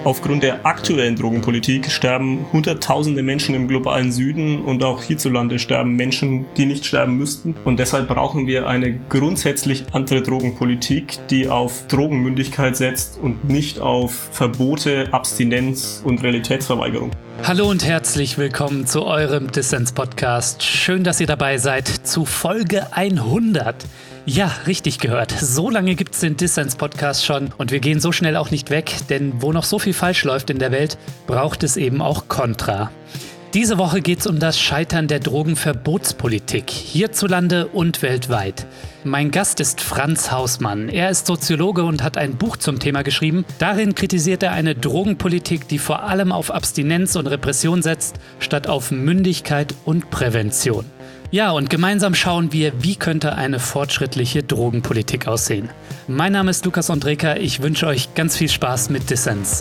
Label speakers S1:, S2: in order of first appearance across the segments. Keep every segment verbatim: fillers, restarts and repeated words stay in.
S1: Aufgrund der aktuellen Drogenpolitik sterben Hunderttausende Menschen im globalen Süden und auch hierzulande sterben Menschen, die nicht sterben müssten. Und deshalb brauchen wir eine grundsätzlich andere Drogenpolitik, die auf Drogenmündigkeit setzt und nicht auf Verbote, Abstinenz und Realitätsverweigerung.
S2: Hallo und herzlich willkommen zu eurem Dissens-Podcast. Schön, dass ihr dabei seid zu Folge hundert. Ja, richtig gehört. So lange gibt's den Dissens-Podcast schon und wir gehen so schnell auch nicht weg, denn wo noch so viel falsch läuft in der Welt, braucht es eben auch Kontra. Diese Woche geht's um das Scheitern der Drogenverbotspolitik, hierzulande und weltweit. Mein Gast ist Franz Hausmann. Er ist Soziologe und hat ein Buch zum Thema geschrieben. Darin kritisiert er eine Drogenpolitik, die vor allem auf Abstinenz und Repression setzt, statt auf Mündigkeit und Prävention. Ja, und gemeinsam schauen wir, wie könnte eine fortschrittliche Drogenpolitik aussehen. Mein Name ist Lukas Ondreka, ich wünsche euch ganz viel Spaß mit Dissens.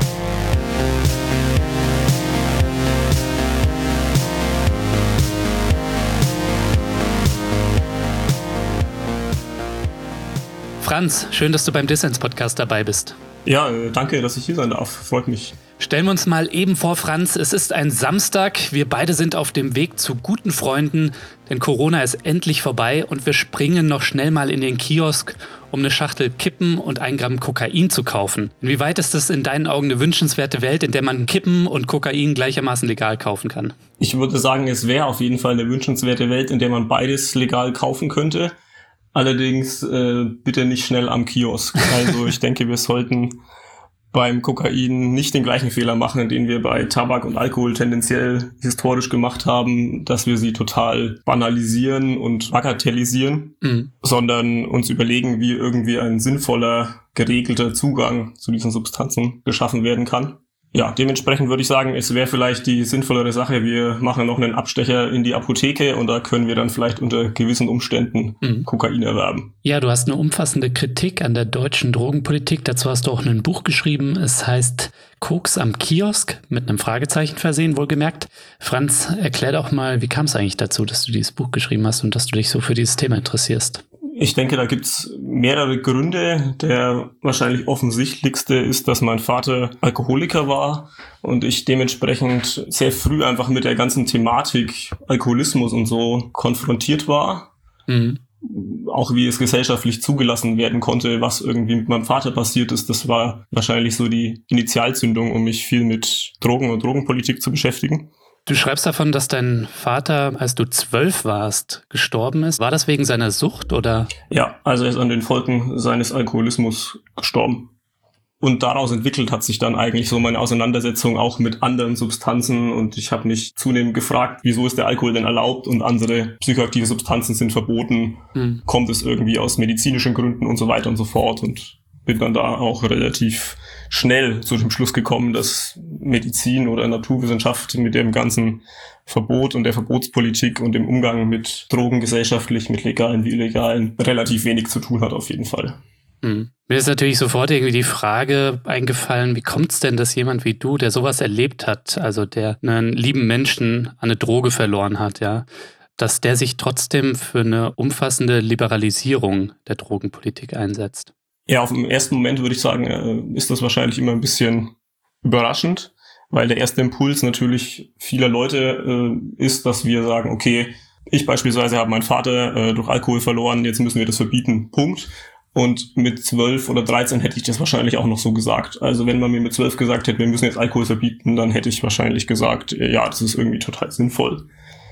S2: Franz, schön, dass du beim Dissens-Podcast dabei bist.
S1: Ja, danke, dass ich hier sein darf. Freut mich.
S2: Stellen wir uns mal eben vor, Franz, es ist ein Samstag, wir beide sind auf dem Weg zu guten Freunden, denn Corona ist endlich vorbei und wir springen noch schnell mal in den Kiosk, um eine Schachtel Kippen und ein Gramm Kokain zu kaufen. Inwieweit ist das in deinen Augen eine wünschenswerte Welt, in der man Kippen und Kokain gleichermaßen legal kaufen kann?
S1: Ich würde sagen, es wäre auf jeden Fall eine wünschenswerte Welt, in der man beides legal kaufen könnte. Allerdings äh, bitte nicht schnell am Kiosk. Also ich denke, wir sollten beim Kokain nicht den gleichen Fehler machen, den wir bei Tabak und Alkohol tendenziell historisch gemacht haben, dass wir sie total banalisieren und bagatellisieren, mhm. sondern uns überlegen, wie irgendwie ein sinnvoller, geregelter Zugang zu diesen Substanzen geschaffen werden kann. Ja, dementsprechend würde ich sagen, es wäre vielleicht die sinnvollere Sache, wir machen noch einen Abstecher in die Apotheke und da können wir dann vielleicht unter gewissen Umständen mhm. Kokain erwerben.
S2: Ja, du hast eine umfassende Kritik an der deutschen Drogenpolitik. Dazu hast du auch ein Buch geschrieben. Es heißt Koks am Kiosk, mit einem Fragezeichen versehen, wohlgemerkt. Franz, erklär doch mal, wie kam es eigentlich dazu, dass du dieses Buch geschrieben hast und dass du dich so für dieses Thema interessierst?
S1: Ich denke, da gibt's mehrere Gründe. Der wahrscheinlich offensichtlichste ist, dass mein Vater Alkoholiker war und ich dementsprechend sehr früh einfach mit der ganzen Thematik Alkoholismus und so konfrontiert war. Mhm. Auch wie es gesellschaftlich zugelassen werden konnte, was irgendwie mit meinem Vater passiert ist, das war wahrscheinlich so die Initialzündung, um mich viel mit Drogen und Drogenpolitik zu beschäftigen.
S2: Du schreibst davon, dass dein Vater, als du zwölf warst, gestorben ist. War das wegen seiner Sucht oder?
S1: Ja, also er ist an den Folgen seines Alkoholismus gestorben. Und daraus entwickelt hat sich dann eigentlich so meine Auseinandersetzung auch mit anderen Substanzen. Und ich habe mich zunehmend gefragt, wieso ist der Alkohol denn erlaubt und andere psychoaktive Substanzen sind verboten? Hm. Kommt es irgendwie aus medizinischen Gründen und so weiter und so fort? Und bin dann da auch relativ schnell zu dem Schluss gekommen, dass Medizin oder Naturwissenschaft mit dem ganzen Verbot und der Verbotspolitik und dem Umgang mit Drogen gesellschaftlich, mit legalen wie illegalen, relativ wenig zu tun hat auf jeden Fall.
S2: Mhm. Mir ist natürlich sofort irgendwie die Frage eingefallen, wie kommt es denn, dass jemand wie du, der sowas erlebt hat, also der einen lieben Menschen an eine Droge verloren hat, ja, dass der sich trotzdem für eine umfassende Liberalisierung der Drogenpolitik einsetzt?
S1: Ja, auf den ersten Moment würde ich sagen, ist das wahrscheinlich immer ein bisschen überraschend, weil der erste Impuls natürlich vieler Leute äh, ist, dass wir sagen, okay, ich beispielsweise habe meinen Vater äh, durch Alkohol verloren, jetzt müssen wir das verbieten, Punkt. Und mit zwölf oder dreizehn hätte ich das wahrscheinlich auch noch so gesagt. Also wenn man mir mit zwölf gesagt hätte, wir müssen jetzt Alkohol verbieten, dann hätte ich wahrscheinlich gesagt, ja, das ist irgendwie total sinnvoll.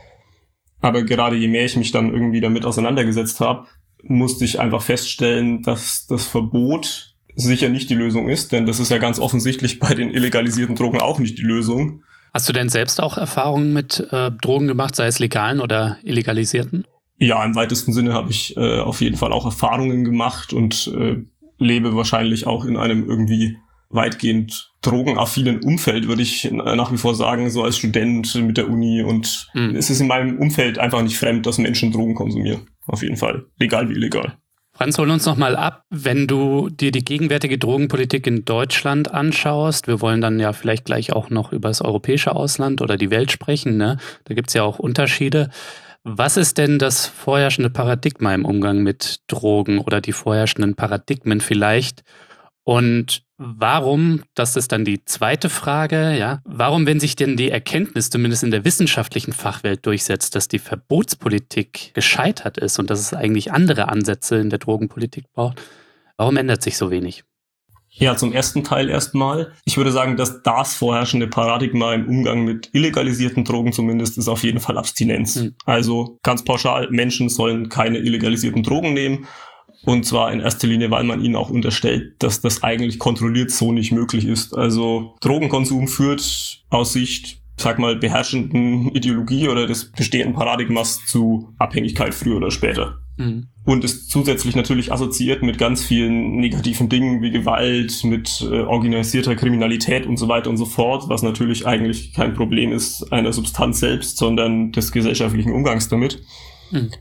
S1: Aber gerade je mehr ich mich dann irgendwie damit auseinandergesetzt habe, musste ich einfach feststellen, dass das Verbot sicher nicht die Lösung ist, denn das ist ja ganz offensichtlich bei den illegalisierten Drogen auch nicht die Lösung.
S2: Hast du denn selbst auch Erfahrungen mit äh, Drogen gemacht, sei es legalen oder illegalisierten?
S1: Ja, im weitesten Sinne habe ich äh, auf jeden Fall auch Erfahrungen gemacht und äh, lebe wahrscheinlich auch in einem irgendwie weitgehend drogenaffinen Umfeld, würde ich nach wie vor sagen, so als Student mit der Uni. Und mhm. es ist in meinem Umfeld einfach nicht fremd, dass Menschen Drogen konsumieren. Auf jeden Fall. Legal wie illegal.
S2: Franz, hol uns noch mal ab, wenn du dir die gegenwärtige Drogenpolitik in Deutschland anschaust. Wir wollen dann ja vielleicht gleich auch noch über das europäische Ausland oder die Welt sprechen, ne? Da gibt's ja auch Unterschiede. Was ist denn das vorherrschende Paradigma im Umgang mit Drogen oder die vorherrschenden Paradigmen vielleicht? Und warum, das ist dann die zweite Frage, ja, warum, wenn sich denn die Erkenntnis zumindest in der wissenschaftlichen Fachwelt durchsetzt, dass die Verbotspolitik gescheitert ist und dass es eigentlich andere Ansätze in der Drogenpolitik braucht, warum ändert sich so wenig?
S1: Ja, zum ersten Teil erstmal. Ich würde sagen, dass das vorherrschende Paradigma im Umgang mit illegalisierten Drogen zumindest ist auf jeden Fall Abstinenz. Mhm. Also ganz pauschal, Menschen sollen keine illegalisierten Drogen nehmen. Und zwar in erster Linie, weil man ihnen auch unterstellt, dass das eigentlich kontrolliert so nicht möglich ist. Also Drogenkonsum führt aus Sicht, sag mal, beherrschenden Ideologie oder des bestehenden Paradigmas zu Abhängigkeit früher oder später. Mhm. Und ist zusätzlich natürlich assoziiert mit ganz vielen negativen Dingen wie Gewalt, mit äh, organisierter Kriminalität und so weiter und so fort, was natürlich eigentlich kein Problem ist einer Substanz selbst, sondern des gesellschaftlichen Umgangs damit. Mhm.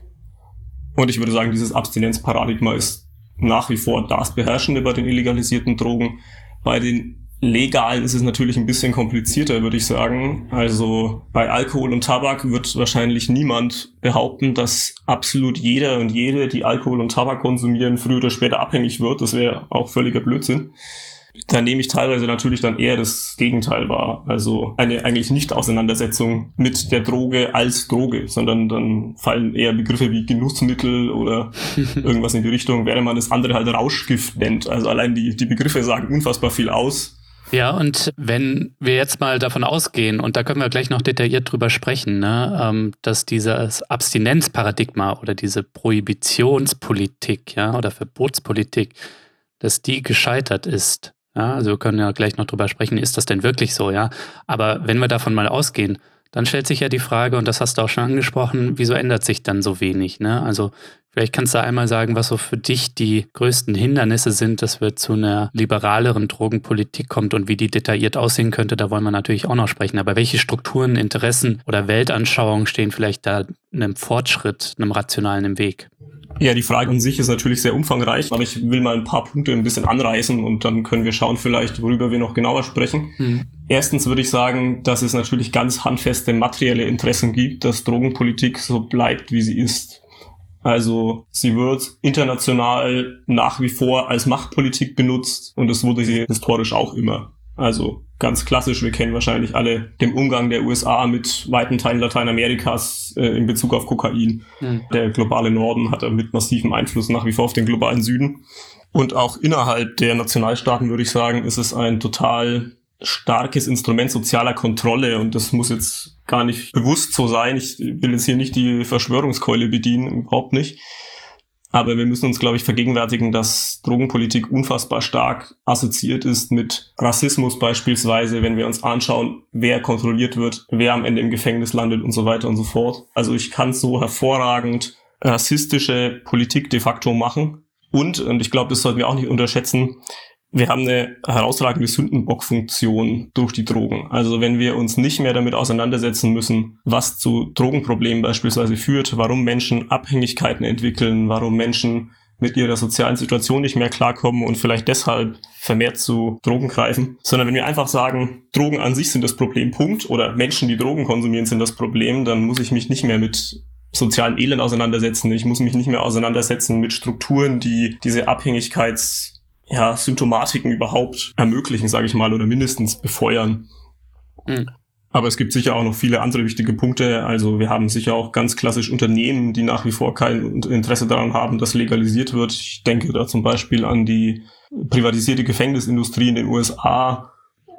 S1: Und ich würde sagen, dieses Abstinenzparadigma ist nach wie vor das Beherrschende bei den illegalisierten Drogen. Bei den legalen ist es natürlich ein bisschen komplizierter, würde ich sagen. Also bei Alkohol und Tabak wird wahrscheinlich niemand behaupten, dass absolut jeder und jede, die Alkohol und Tabak konsumieren, früher oder später abhängig wird. Das wäre auch völliger Blödsinn. Da nehme ich teilweise natürlich dann eher das Gegenteil wahr. Also eine eigentlich Nicht-Auseinandersetzung mit der Droge als Droge, sondern dann fallen eher Begriffe wie Genussmittel oder irgendwas in die Richtung, während man das andere halt Rauschgift nennt. Also allein die, die Begriffe sagen unfassbar viel aus.
S2: Ja, und wenn wir jetzt mal davon ausgehen, und da können wir gleich noch detailliert drüber sprechen, ne, ähm, dass dieses Abstinenzparadigma oder diese Prohibitionspolitik, ja, oder Verbotspolitik, dass die gescheitert ist. Ja, also wir können ja gleich noch drüber sprechen, ist das denn wirklich so, ja? Aber wenn wir davon mal ausgehen, dann stellt sich ja die Frage, und das hast du auch schon angesprochen, wieso ändert sich dann so wenig, ne? Also vielleicht kannst du einmal sagen, was so für dich die größten Hindernisse sind, dass wir zu einer liberaleren Drogenpolitik kommt und wie die detailliert aussehen könnte, da wollen wir natürlich auch noch sprechen. Aber welche Strukturen, Interessen oder Weltanschauungen stehen vielleicht da einem Fortschritt, einem Rationalen im Weg?
S1: Ja, die Frage an sich ist natürlich sehr umfangreich, aber ich will mal ein paar Punkte ein bisschen anreißen und dann können wir schauen vielleicht, worüber wir noch genauer sprechen. Mhm. Erstens würde ich sagen, dass es natürlich ganz handfeste materielle Interessen gibt, dass Drogenpolitik so bleibt, wie sie ist. Also sie wird international nach wie vor als Machtpolitik benutzt und das wurde sie historisch auch immer. Also ganz klassisch, wir kennen wahrscheinlich alle den Umgang der U S A mit weiten Teilen Lateinamerikas äh, in Bezug auf Kokain. Mhm. Der globale Norden hat mit massivem Einfluss nach wie vor auf den globalen Süden. Und auch innerhalb der Nationalstaaten, würde ich sagen, ist es ein total starkes Instrument sozialer Kontrolle und das muss jetzt gar nicht bewusst so sein. Ich will jetzt hier nicht die Verschwörungskeule bedienen, überhaupt nicht. Aber wir müssen uns, glaube ich, vergegenwärtigen, dass Drogenpolitik unfassbar stark assoziiert ist mit Rassismus beispielsweise, wenn wir uns anschauen, wer kontrolliert wird, wer am Ende im Gefängnis landet und so weiter und so fort. Also ich kann so hervorragend rassistische Politik de facto machen. Und, und ich glaube, das sollten wir auch nicht unterschätzen, wir haben eine herausragende Sündenbockfunktion durch die Drogen. Also wenn wir uns nicht mehr damit auseinandersetzen müssen, was zu Drogenproblemen beispielsweise führt, warum Menschen Abhängigkeiten entwickeln, warum Menschen mit ihrer sozialen Situation nicht mehr klarkommen und vielleicht deshalb vermehrt zu Drogen greifen, sondern wenn wir einfach sagen, Drogen an sich sind das Problem, Punkt, oder Menschen, die Drogen konsumieren, sind das Problem, dann muss ich mich nicht mehr mit sozialen Elend auseinandersetzen. Ich muss mich nicht mehr auseinandersetzen mit Strukturen, die diese Abhängigkeits ja, Symptomatiken überhaupt ermöglichen, sage ich mal, oder mindestens befeuern. Mhm. Aber es gibt sicher auch noch viele andere wichtige Punkte. Also wir haben sicher auch ganz klassisch Unternehmen, die nach wie vor kein Interesse daran haben, dass legalisiert wird. Ich denke da zum Beispiel an die privatisierte Gefängnisindustrie in den U S A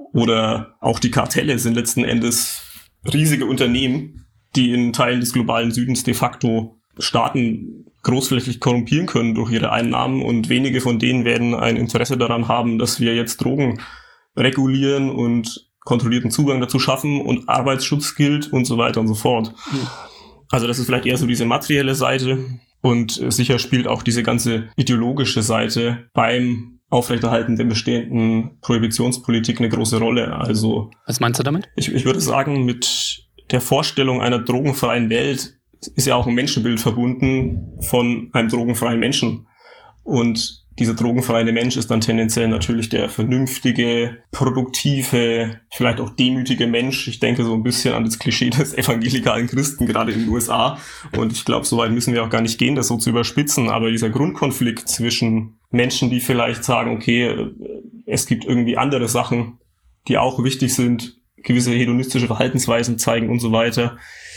S1: oder auch die Kartelle sind letzten Endes riesige Unternehmen, die in Teilen des globalen Südens de facto Staaten großflächig korrumpieren können durch ihre Einnahmen und wenige von denen werden ein Interesse daran haben, dass wir jetzt Drogen regulieren und kontrollierten Zugang dazu schaffen und Arbeitsschutz gilt und so weiter und so fort. Mhm. Also das ist vielleicht eher so diese materielle Seite und sicher spielt auch diese ganze ideologische Seite beim Aufrechterhalten der bestehenden Prohibitionspolitik eine große Rolle. Also
S2: was meinst du damit?
S1: Ich, ich würde sagen, mit der Vorstellung einer drogenfreien Welt ist ja auch ein Menschenbild verbunden von einem drogenfreien Menschen. Und dieser drogenfreie Mensch ist dann tendenziell natürlich der vernünftige, produktive, vielleicht auch demütige Mensch. Ich denke so ein bisschen an das Klischee des evangelikalen Christen, gerade in den U S A. Und ich glaube, so weit müssen wir auch gar nicht gehen, das so zu überspitzen. Aber dieser Grundkonflikt zwischen Menschen, die vielleicht sagen, okay, es gibt irgendwie andere Sachen, die auch wichtig sind, gewisse hedonistische Verhaltensweisen zeigen und so weiter,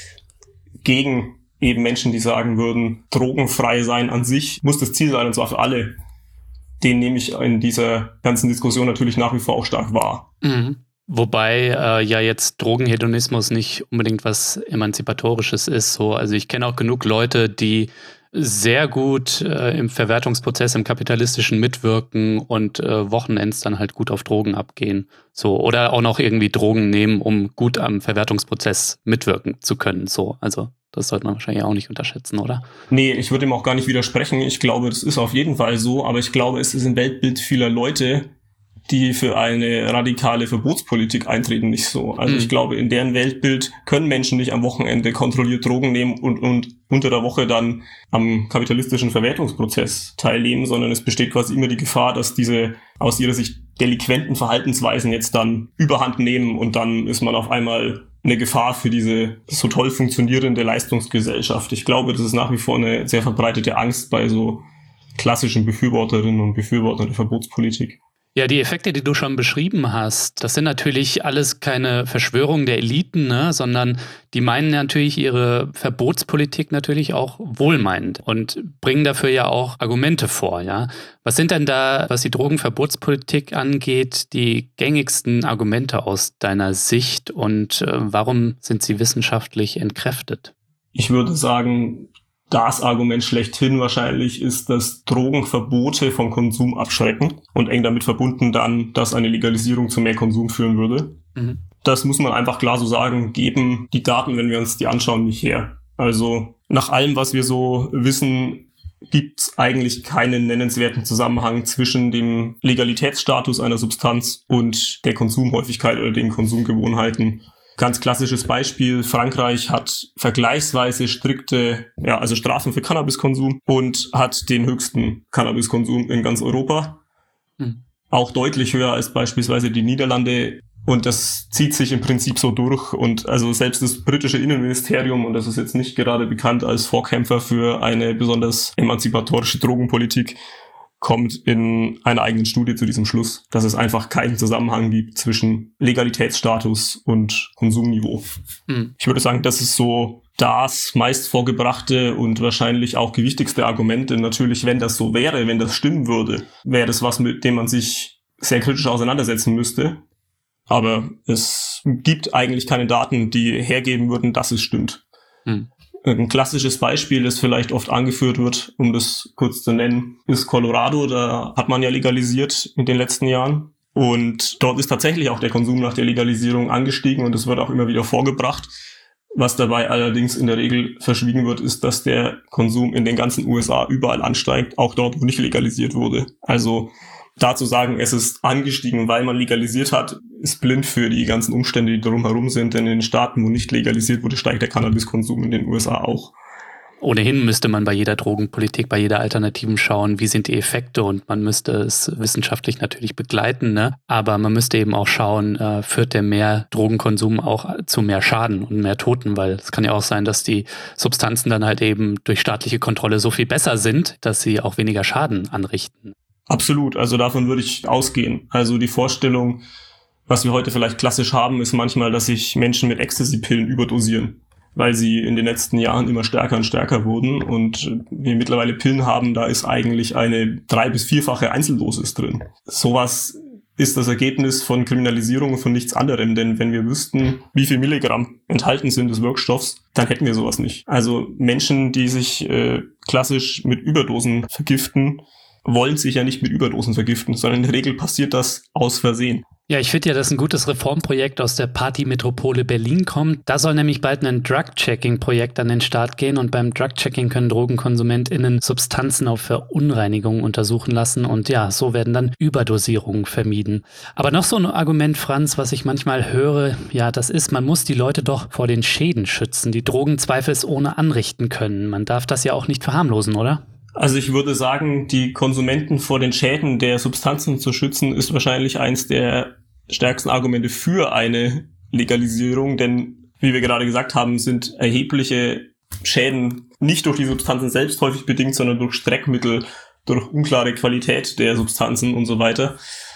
S1: gegen eben Menschen, die sagen würden, drogenfrei sein an sich muss das Ziel sein, und zwar für alle. Den nehme ich in dieser ganzen Diskussion natürlich nach wie vor auch stark wahr.
S2: Mhm. Wobei äh, ja jetzt Drogenhedonismus nicht unbedingt was Emanzipatorisches ist. So. Also ich kenne auch genug Leute, die sehr gut äh, im Verwertungsprozess, im kapitalistischen mitwirken und äh, Wochenends dann halt gut auf Drogen abgehen. So, oder auch noch irgendwie Drogen nehmen, um gut am Verwertungsprozess mitwirken zu können. So, also das sollte man wahrscheinlich auch nicht unterschätzen, oder?
S1: Nee, ich würde ihm auch gar nicht widersprechen. Ich glaube, das ist auf jeden Fall so, aber ich glaube, es ist im Weltbild vieler Leute, die für eine radikale Verbotspolitik eintreten, nicht so. Also mhm. ich glaube, in deren Weltbild können Menschen nicht am Wochenende kontrolliert Drogen nehmen und, und unter der Woche dann am kapitalistischen Verwertungsprozess teilnehmen, sondern es besteht quasi immer die Gefahr, dass diese aus ihrer Sicht delinquenten Verhaltensweisen jetzt dann Überhand nehmen und dann ist man auf einmal eine Gefahr für diese so toll funktionierende Leistungsgesellschaft. Ich glaube, das ist nach wie vor eine sehr verbreitete Angst bei so klassischen Befürworterinnen und Befürwortern der Verbotspolitik.
S2: Ja, die Effekte, die du schon beschrieben hast, das sind natürlich alles keine Verschwörungen der Eliten, ne, sondern die meinen natürlich ihre Verbotspolitik natürlich auch wohlmeinend und bringen dafür ja auch Argumente vor, ja. Was sind denn da, was die Drogenverbotspolitik angeht, die gängigsten Argumente aus deiner Sicht und äh, warum sind sie wissenschaftlich entkräftet?
S1: Ich würde sagen, das Argument schlechthin wahrscheinlich ist, dass Drogenverbote vom Konsum abschrecken und eng damit verbunden dann, dass eine Legalisierung zu mehr Konsum führen würde. Mhm. Das muss man einfach klar so sagen, geben die Daten, wenn wir uns die anschauen, nicht her. Also nach allem, was wir so wissen, gibt es eigentlich keinen nennenswerten Zusammenhang zwischen dem Legalitätsstatus einer Substanz und der Konsumhäufigkeit oder den Konsumgewohnheiten. Ganz klassisches Beispiel, Frankreich hat vergleichsweise strikte, ja, also Strafen für Cannabiskonsum und hat den höchsten Cannabiskonsum in ganz Europa. Hm. Auch deutlich höher als beispielsweise die Niederlande. Und das zieht sich im Prinzip so durch. Und also selbst das britische Innenministerium, und das ist jetzt nicht gerade bekannt als Vorkämpfer für eine besonders emanzipatorische Drogenpolitik, kommt in einer eigenen Studie zu diesem Schluss, dass es einfach keinen Zusammenhang gibt zwischen Legalitätsstatus und Konsumniveau. Mhm. Ich würde sagen, das ist so das meist vorgebrachte und wahrscheinlich auch gewichtigste Argument. Denn natürlich, wenn das so wäre, wenn das stimmen würde, wäre das was, mit dem man sich sehr kritisch auseinandersetzen müsste. Aber es gibt eigentlich keine Daten, die hergeben würden, dass es stimmt. Mhm. Ein klassisches Beispiel, das vielleicht oft angeführt wird, um das kurz zu nennen, ist Colorado. Da hat man ja legalisiert in den letzten Jahren. Und dort ist tatsächlich auch der Konsum nach der Legalisierung angestiegen und es wird auch immer wieder vorgebracht. Was dabei allerdings in der Regel verschwiegen wird, ist, dass der Konsum in den ganzen U S A überall ansteigt, auch dort, wo nicht legalisiert wurde. Also da zu sagen, es ist angestiegen, weil man legalisiert hat, ist blind für die ganzen Umstände, die drumherum sind. Denn in den Staaten, wo nicht legalisiert wurde, steigt der Cannabiskonsum in den U S A auch.
S2: Ohnehin müsste man bei jeder Drogenpolitik, bei jeder Alternativen schauen, wie sind die Effekte, und man müsste es wissenschaftlich natürlich begleiten, ne? Aber man müsste eben auch schauen, äh, führt der mehr Drogenkonsum auch zu mehr Schaden und mehr Toten, weil es kann ja auch sein, dass die Substanzen dann halt eben durch staatliche Kontrolle so viel besser sind, dass sie auch weniger Schaden anrichten.
S1: Absolut, also davon würde ich ausgehen. Also die Vorstellung, was wir heute vielleicht klassisch haben, ist manchmal, dass sich Menschen mit Ecstasy-Pillen überdosieren, weil sie in den letzten Jahren immer stärker und stärker wurden und wir mittlerweile Pillen haben, da ist eigentlich eine drei- bis vierfache Einzeldosis drin. Sowas ist das Ergebnis von Kriminalisierung und von nichts anderem, denn wenn wir wüssten, wie viel Milligramm enthalten sind des Wirkstoffs, dann hätten wir sowas nicht. Also Menschen, die sich äh, klassisch mit Überdosen vergiften, wollen sich ja nicht mit Überdosen vergiften, sondern in der Regel passiert das aus Versehen.
S2: Ja, ich finde ja, dass ein gutes Reformprojekt aus der Partymetropole Berlin kommt. Da soll nämlich bald ein Drug-Checking-Projekt an den Start gehen und beim Drug-Checking können DrogenkonsumentInnen Substanzen auf Verunreinigung untersuchen lassen und ja, so werden dann Überdosierungen vermieden. Aber noch so ein Argument, Franz, was ich manchmal höre, ja, das ist, man muss die Leute doch vor den Schäden schützen, die Drogen zweifelsohne anrichten können. Man darf das ja auch nicht verharmlosen, oder?
S1: Also ich würde sagen, die Konsumenten vor den Schäden der Substanzen zu schützen, ist wahrscheinlich eins der stärksten Argumente für eine Legalisierung, denn wie wir gerade gesagt haben, sind erhebliche Schäden nicht durch die Substanzen selbst häufig bedingt, sondern durch Streckmittel, durch unklare Qualität der Substanzen und so weiter.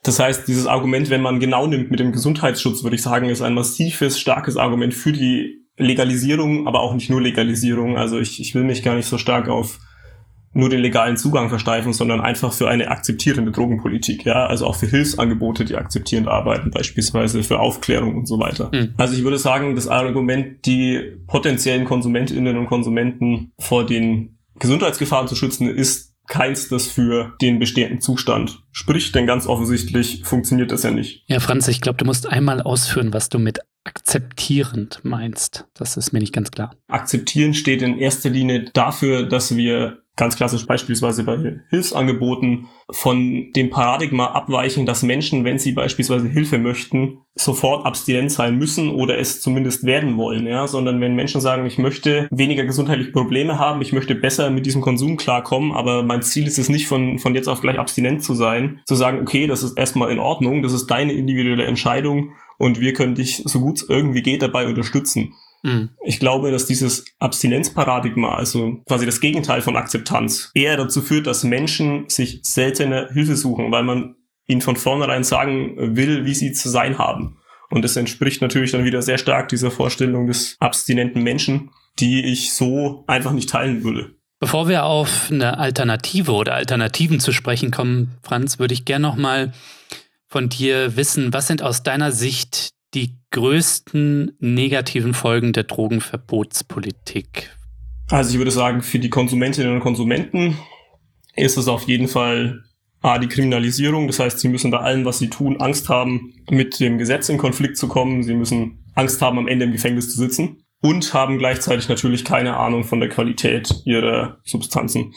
S1: Das heißt, dieses Argument, wenn man genau nimmt mit dem Gesundheitsschutz, würde ich sagen, ist ein massives, starkes Argument für die Legalisierung, aber auch nicht nur Legalisierung. Also ich, ich will mich gar nicht so stark auf nur den legalen Zugang versteifen, sondern einfach für eine akzeptierende Drogenpolitik, ja, also auch für Hilfsangebote, die akzeptierend arbeiten, beispielsweise für Aufklärung und so weiter. Mhm. Also ich würde sagen, das Argument, die potenziellen Konsumentinnen und Konsumenten vor den Gesundheitsgefahren zu schützen, ist keins, das für den bestehenden Zustand spricht, denn ganz offensichtlich funktioniert das ja nicht.
S2: Ja, Franz, ich glaube, du musst einmal ausführen, was du mit akzeptierend meinst. Das ist mir nicht ganz klar.
S1: Akzeptieren steht in erster Linie dafür, dass wir ganz klassisch beispielsweise bei Hilfsangeboten von dem Paradigma abweichen, dass Menschen, wenn sie beispielsweise Hilfe möchten, sofort abstinent sein müssen oder es zumindest werden wollen, ja, sondern wenn Menschen sagen, ich möchte weniger gesundheitliche Probleme haben, ich möchte besser mit diesem Konsum klarkommen, aber mein Ziel ist es nicht, von von jetzt auf gleich abstinent zu sein, zu sagen, okay, das ist erstmal in Ordnung, das ist deine individuelle Entscheidung und wir können dich, so gut es irgendwie geht, dabei unterstützen. Ich glaube, dass dieses Abstinenzparadigma, also quasi das Gegenteil von Akzeptanz, eher dazu führt, dass Menschen sich seltener Hilfe suchen, weil man ihnen von vornherein sagen will, wie sie zu sein haben. Und das entspricht natürlich dann wieder sehr stark dieser Vorstellung des abstinenten Menschen, die ich so einfach nicht teilen würde.
S2: Bevor wir auf eine Alternative oder Alternativen zu sprechen kommen, Franz, würde ich gerne noch mal von dir wissen, was sind aus deiner Sicht die größten negativen Folgen der Drogenverbotspolitik?
S1: Also ich würde sagen, für die Konsumentinnen und Konsumenten ist es auf jeden Fall A, die Kriminalisierung. Das heißt, sie müssen bei allem, was sie tun, Angst haben, mit dem Gesetz in Konflikt zu kommen. Sie müssen Angst haben, am Ende im Gefängnis zu sitzen und haben gleichzeitig natürlich keine Ahnung von der Qualität ihrer Substanzen.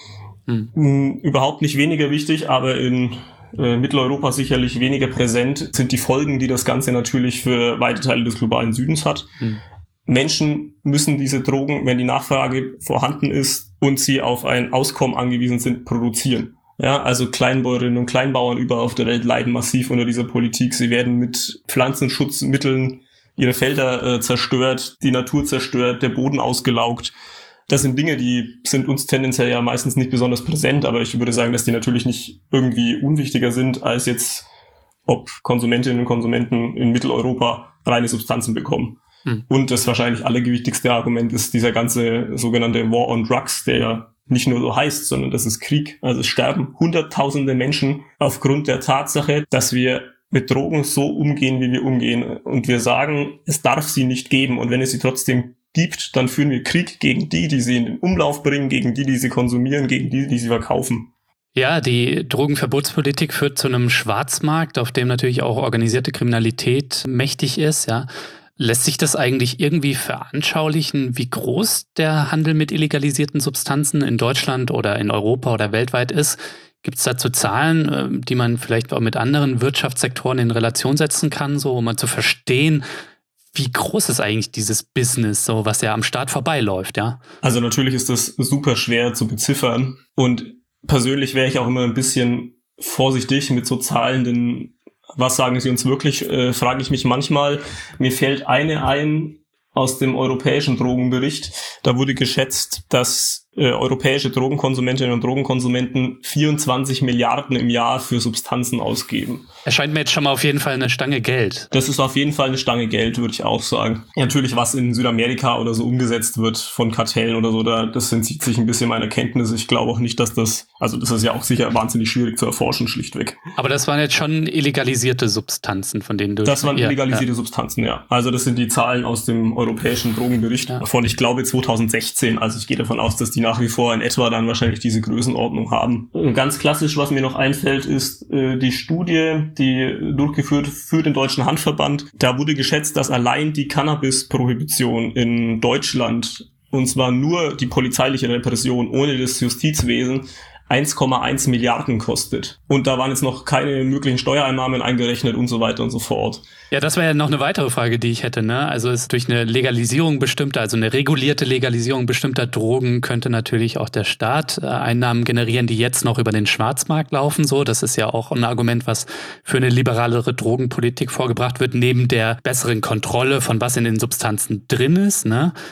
S1: Hm. Überhaupt nicht weniger wichtig, aber in Äh, Mitteleuropa sicherlich weniger präsent, sind die Folgen, die das Ganze natürlich für weite Teile des globalen Südens hat. Mhm. Menschen müssen diese Drogen, wenn die Nachfrage vorhanden ist und sie auf ein Auskommen angewiesen sind, produzieren. Ja, also Kleinbäuerinnen und Kleinbauern überall auf der Welt leiden massiv unter dieser Politik. Sie werden mit Pflanzenschutzmitteln ihre Felder äh, zerstört, die Natur zerstört, der Boden ausgelaugt. Das sind Dinge, die sind uns tendenziell ja meistens nicht besonders präsent, aber ich würde sagen, dass die natürlich nicht irgendwie unwichtiger sind, als jetzt, ob Konsumentinnen und Konsumenten in Mitteleuropa reine Substanzen bekommen. Hm. Und das wahrscheinlich allergewichtigste Argument ist dieser ganze sogenannte War on Drugs, der ja nicht nur so heißt, sondern das ist Krieg. Also es sterben hunderttausende Menschen aufgrund der Tatsache, dass wir mit Drogen so umgehen, wie wir umgehen. Und wir sagen, es darf sie nicht geben. Und wenn es sie trotzdem gibt, dann führen wir Krieg gegen die, die sie in den Umlauf bringen, gegen die, die sie konsumieren, gegen die, die sie verkaufen.
S2: Ja, die Drogenverbotspolitik führt zu einem Schwarzmarkt, auf dem natürlich auch organisierte Kriminalität mächtig ist, ja. Lässt sich das eigentlich irgendwie veranschaulichen, wie groß der Handel mit illegalisierten Substanzen in Deutschland oder in Europa oder weltweit ist? Gibt es dazu Zahlen, die man vielleicht auch mit anderen Wirtschaftssektoren in Relation setzen kann, so um mal zu verstehen, wie groß ist eigentlich dieses Business, so was ja am Start vorbeiläuft, ja?
S1: Also natürlich ist das super schwer zu beziffern und persönlich wäre ich auch immer ein bisschen vorsichtig mit so Zahlen, denn was sagen sie uns wirklich, äh, frage ich mich manchmal. Mir fällt eine ein aus dem europäischen Drogenbericht. Da wurde geschätzt, dass äh, europäische Drogenkonsumentinnen und Drogenkonsumenten vierundzwanzig Milliarden im Jahr für Substanzen ausgeben.
S2: Erscheint mir jetzt schon mal auf jeden Fall eine Stange Geld.
S1: Das ist auf jeden Fall eine Stange Geld, würde ich auch sagen. Natürlich, was in Südamerika oder so umgesetzt wird von Kartellen oder so, da, das entzieht sich ein bisschen meiner Kenntnis. Ich glaube auch nicht, dass das, also das ist ja auch sicher wahnsinnig schwierig zu erforschen, schlichtweg.
S2: Aber das waren jetzt schon illegalisierte Substanzen, von denen du...
S1: Das waren illegalisierte ja. Substanzen, ja. Also das sind die Zahlen aus dem europäischen Drogenbericht ja. von, ich glaube, zweitausendsechzehn. Also ich gehe davon aus, dass die nach wie vor in etwa dann wahrscheinlich diese Größenordnung haben. Ganz klassisch, was mir noch einfällt, ist äh, die Studie, die durchgeführt für den Deutschen Handverband. Da wurde geschätzt, dass allein die Cannabis-Prohibition in Deutschland, und zwar nur die polizeiliche Repression ohne das Justizwesen, eins Komma eins Milliarden kostet. Und da waren jetzt noch keine möglichen Steuereinnahmen eingerechnet und so weiter und so fort.
S2: Ja, das wäre ja noch eine weitere Frage, die ich hätte, ne? Also ist durch eine Legalisierung bestimmter, also eine regulierte Legalisierung bestimmter Drogen könnte natürlich auch der Staat äh, Einnahmen generieren, die jetzt noch über den Schwarzmarkt laufen, so. Das ist ja auch ein Argument, was für eine liberalere Drogenpolitik vorgebracht wird, neben der besseren Kontrolle von was in den Substanzen drin ist, ne?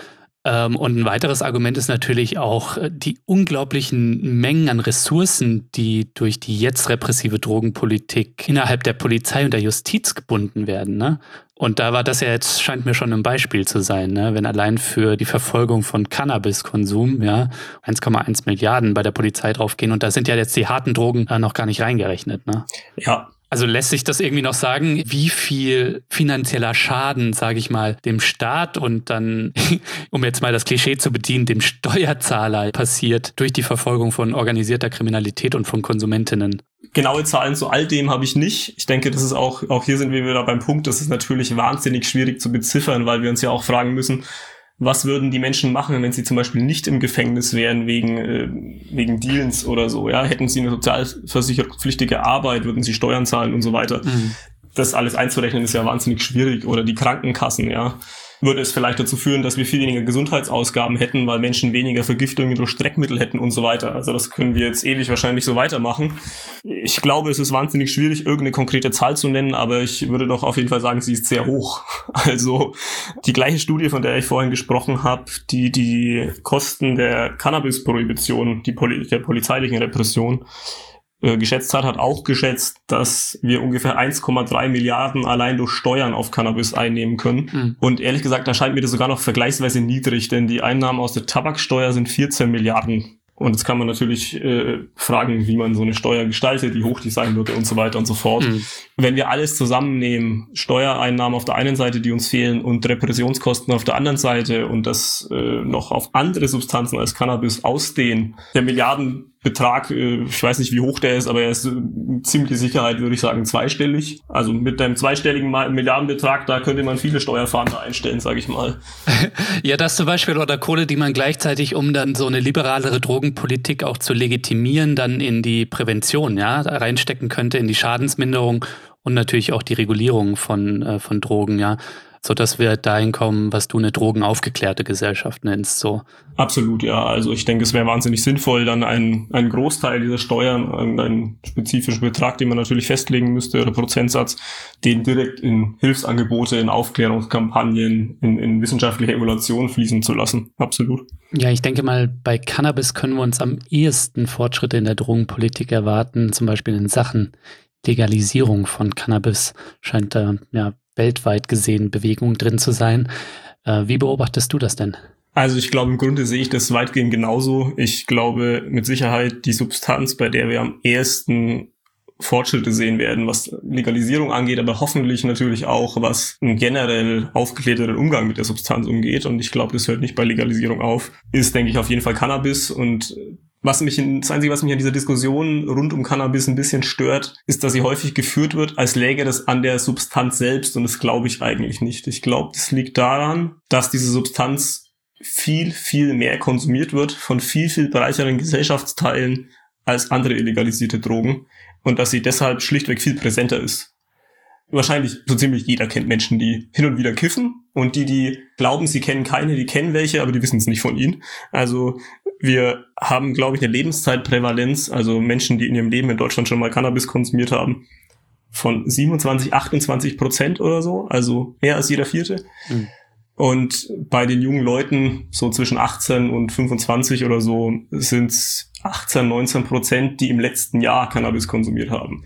S2: Ähm, und ein weiteres Argument ist natürlich auch die unglaublichen Mengen an Ressourcen, die durch die jetzt repressive Drogenpolitik innerhalb der Polizei und der Justiz gebunden werden, ne? Und da war das ja jetzt, scheint mir schon ein Beispiel zu sein, ne? Wenn allein für die Verfolgung von Cannabiskonsum, ja, eins Komma eins Milliarden bei der Polizei draufgehen und da sind ja jetzt die harten Drogen äh, noch gar nicht reingerechnet, ne?
S1: Ja.
S2: Also lässt sich das irgendwie noch sagen, wie viel finanzieller Schaden, sage ich mal, dem Staat und dann, um jetzt mal das Klischee zu bedienen, dem Steuerzahler passiert durch die Verfolgung von organisierter Kriminalität und von Konsumentinnen?
S1: Genaue Zahlen zu all dem habe ich nicht. Ich denke, das ist auch, auch hier sind wir wieder beim Punkt, das ist natürlich wahnsinnig schwierig zu beziffern, weil wir uns ja auch fragen müssen, was würden die Menschen machen, wenn sie zum Beispiel nicht im Gefängnis wären wegen äh, wegen Deals oder so? Ja, hätten sie eine sozialversicherungspflichtige Arbeit, würden sie Steuern zahlen und so weiter. Mhm. Das alles einzurechnen ist ja wahnsinnig schwierig. Oder die Krankenkassen, ja. Würde es vielleicht dazu führen, dass wir viel weniger Gesundheitsausgaben hätten, weil Menschen weniger Vergiftungen durch Streckmittel hätten und so weiter. Also das können wir jetzt ewig wahrscheinlich so weitermachen. Ich glaube, es ist wahnsinnig schwierig, irgendeine konkrete Zahl zu nennen, aber ich würde doch auf jeden Fall sagen, sie ist sehr hoch. Also die gleiche Studie, von der ich vorhin gesprochen habe, die die Kosten der Cannabis-Prohibition, die Poli- der polizeilichen Repression, geschätzt hat, hat auch geschätzt, dass wir ungefähr eins Komma drei Milliarden allein durch Steuern auf Cannabis einnehmen können. Mhm. Und ehrlich gesagt, da scheint mir das sogar noch vergleichsweise niedrig, denn die Einnahmen aus der Tabaksteuer sind vierzehn Milliarden. Und jetzt kann man natürlich äh, fragen, wie man so eine Steuer gestaltet, wie hoch die sein würde und so weiter und so fort. Mhm. Wenn wir alles zusammennehmen, Steuereinnahmen auf der einen Seite, die uns fehlen, und Repressionskosten auf der anderen Seite und das äh, noch auf andere Substanzen als Cannabis ausdehnen, der Milliardenbetrag, äh, ich weiß nicht, wie hoch der ist, aber er ist äh, ziemlich Sicherheit, würde ich sagen, zweistellig. Also mit einem zweistelligen Milliardenbetrag, da könnte man viele Steuerfahnder einstellen, sage ich mal.
S2: Ja, das zum Beispiel, oder Kohle, die man gleichzeitig, um dann so eine liberalere Drogenpolitik auch zu legitimieren, dann in die Prävention, ja, reinstecken könnte, in die Schadensminderung und natürlich auch die Regulierung von, äh, von Drogen, ja, sodass wir dahin kommen, was du eine drogenaufgeklärte Gesellschaft nennst, so.
S1: Absolut, ja. Also ich denke, es wäre wahnsinnig sinnvoll, dann einen, einen Großteil dieser Steuern, einen spezifischen Betrag, den man natürlich festlegen müsste, oder Prozentsatz, den direkt in Hilfsangebote, in Aufklärungskampagnen, in, in wissenschaftliche Evaluation fließen zu lassen. Absolut.
S2: Ja, ich denke mal, bei Cannabis können wir uns am ehesten Fortschritte in der Drogenpolitik erwarten, zum Beispiel in Sachen Legalisierung von Cannabis scheint da ja weltweit gesehen Bewegung drin zu sein. Äh, wie beobachtest du das denn?
S1: Also ich glaube, im Grunde sehe ich das weitgehend genauso. Ich glaube mit Sicherheit die Substanz, bei der wir am ehesten Fortschritte sehen werden, was Legalisierung angeht, aber hoffentlich natürlich auch, was einen generell aufgeklärteren Umgang mit der Substanz umgeht. Und ich glaube, das hört nicht bei Legalisierung auf, ist, denke ich, auf jeden Fall Cannabis. Und was mich in, das Einzige, was mich an dieser Diskussion rund um Cannabis ein bisschen stört, ist, dass sie häufig geführt wird, als läge das an der Substanz selbst. Und das glaube ich eigentlich nicht. Ich glaube, das liegt daran, dass diese Substanz viel, viel mehr konsumiert wird von viel, viel breiteren Gesellschaftsteilen als andere illegalisierte Drogen und dass sie deshalb schlichtweg viel präsenter ist. Wahrscheinlich so ziemlich jeder kennt Menschen, die hin und wieder kiffen und die, die glauben, sie kennen keine, die kennen welche, aber die wissen es nicht von ihnen. Also wir haben, glaube ich, eine Lebenszeitprävalenz, also Menschen, die in ihrem Leben in Deutschland schon mal Cannabis konsumiert haben, von siebenundzwanzig, achtundzwanzig Prozent oder so, also mehr als jeder Vierte. Mhm. Und bei den jungen Leuten, so zwischen achtzehn und fünfundzwanzig oder so, sind es achtzehn, neunzehn Prozent, die im letzten Jahr Cannabis konsumiert haben.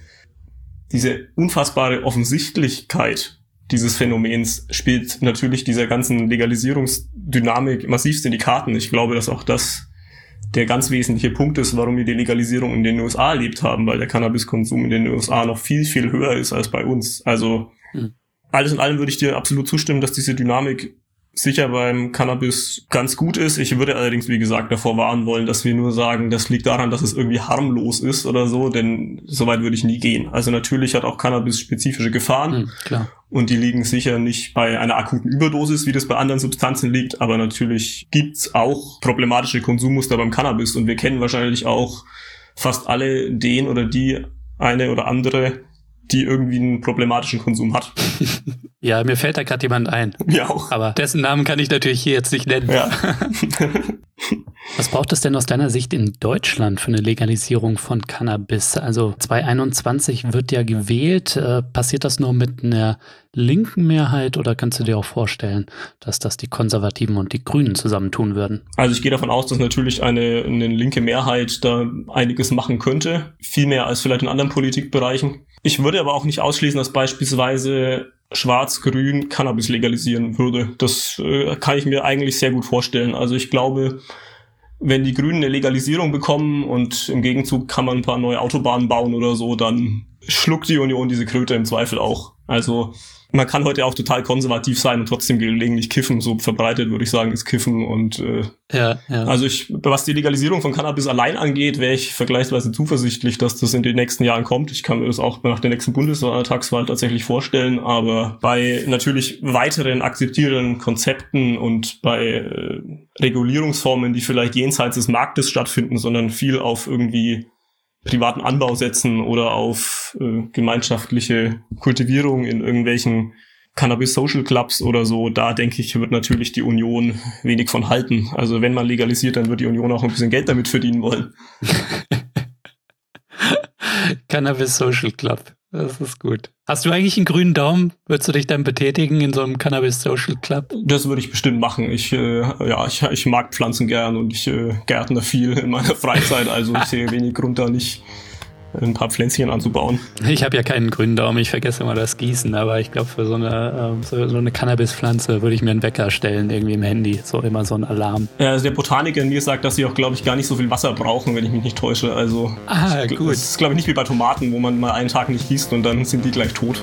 S1: Diese unfassbare Offensichtlichkeit dieses Phänomens spielt natürlich dieser ganzen Legalisierungsdynamik massivst in die Karten. Ich glaube, dass auch das der ganz wesentliche Punkt ist, warum wir die Legalisierung in den U S A erlebt haben, weil der Cannabiskonsum in den U S A noch viel, viel höher ist als bei uns. Also hm. Alles in allem würde ich dir absolut zustimmen, dass diese Dynamik sicher beim Cannabis ganz gut ist. Ich würde allerdings, wie gesagt, davor warnen wollen, dass wir nur sagen, das liegt daran, dass es irgendwie harmlos ist oder so, denn so weit würde ich nie gehen. Also natürlich hat auch Cannabis spezifische Gefahren. Mhm, klar. Und die liegen sicher nicht bei einer akuten Überdosis, wie das bei anderen Substanzen liegt, aber natürlich gibt's auch problematische Konsummuster beim Cannabis und wir kennen wahrscheinlich auch fast alle den oder die eine oder andere, die irgendwie einen problematischen Konsum hat.
S2: Ja, mir fällt da gerade jemand ein.
S1: Ja auch.
S2: Aber dessen Namen kann ich natürlich hier jetzt nicht nennen.
S1: Ja.
S2: Was braucht es denn aus deiner Sicht in Deutschland für eine Legalisierung von Cannabis? Also zwanzig einundzwanzig wird ja gewählt. Äh, passiert das nur mit einer linken Mehrheit oder kannst du dir auch vorstellen, dass das die Konservativen und die Grünen zusammentun würden?
S1: Also ich gehe davon aus, dass natürlich eine, eine linke Mehrheit da einiges machen könnte. Viel mehr als vielleicht in anderen Politikbereichen. Ich würde aber auch nicht ausschließen, dass beispielsweise Schwarz-Grün Cannabis legalisieren würde. Das äh, kann ich mir eigentlich sehr gut vorstellen. Also ich glaube, wenn die Grünen eine Legalisierung bekommen und im Gegenzug kann man ein paar neue Autobahnen bauen oder so, dann schluckt die Union diese Kröte im Zweifel auch. Also man kann heute auch total konservativ sein und trotzdem gelegentlich kiffen. So verbreitet, würde ich sagen, ist Kiffen. Und äh,
S2: ja, ja.
S1: Also ich, was die Legalisierung von Cannabis allein angeht, wäre ich vergleichsweise zuversichtlich, dass das in den nächsten Jahren kommt. Ich kann mir das auch nach der nächsten Bundestagswahl tatsächlich vorstellen. Aber bei natürlich weiteren akzeptierenden Konzepten und bei äh, Regulierungsformen, die vielleicht jenseits des Marktes stattfinden, sondern viel auf irgendwie privaten Anbau setzen oder auf äh, gemeinschaftliche Kultivierung in irgendwelchen Cannabis-Social-Clubs oder so, da denke ich, wird natürlich die Union wenig von halten. Also wenn man legalisiert, dann wird die Union auch ein bisschen Geld damit verdienen wollen.
S2: Cannabis-Social-Club, das ist gut. Hast du eigentlich einen grünen Daumen? Würdest du dich dann betätigen in so einem Cannabis-Social-Club?
S1: Das würde ich bestimmt machen. Ich, äh, ja, ich, ich mag Pflanzen gern und ich äh, gärtner viel in meiner Freizeit, also ich sehe wenig Grund, da nicht ein paar Pflänzchen anzubauen.
S2: Ich habe ja keinen grünen Daumen, ich vergesse immer das Gießen, aber ich glaube, für so eine, äh, so, so eine Cannabis-Pflanze würde ich mir einen Wecker stellen, irgendwie im Handy, so immer so ein Alarm.
S1: Ja, also der Botaniker in mir sagt, dass sie auch, glaube ich, gar nicht so viel Wasser brauchen, wenn ich mich nicht täusche. Also
S2: ah,
S1: ich,
S2: gut.
S1: Das ist, glaube ich, nicht wie bei Tomaten, wo man mal einen Tag nicht gießt und dann sind die gleich tot.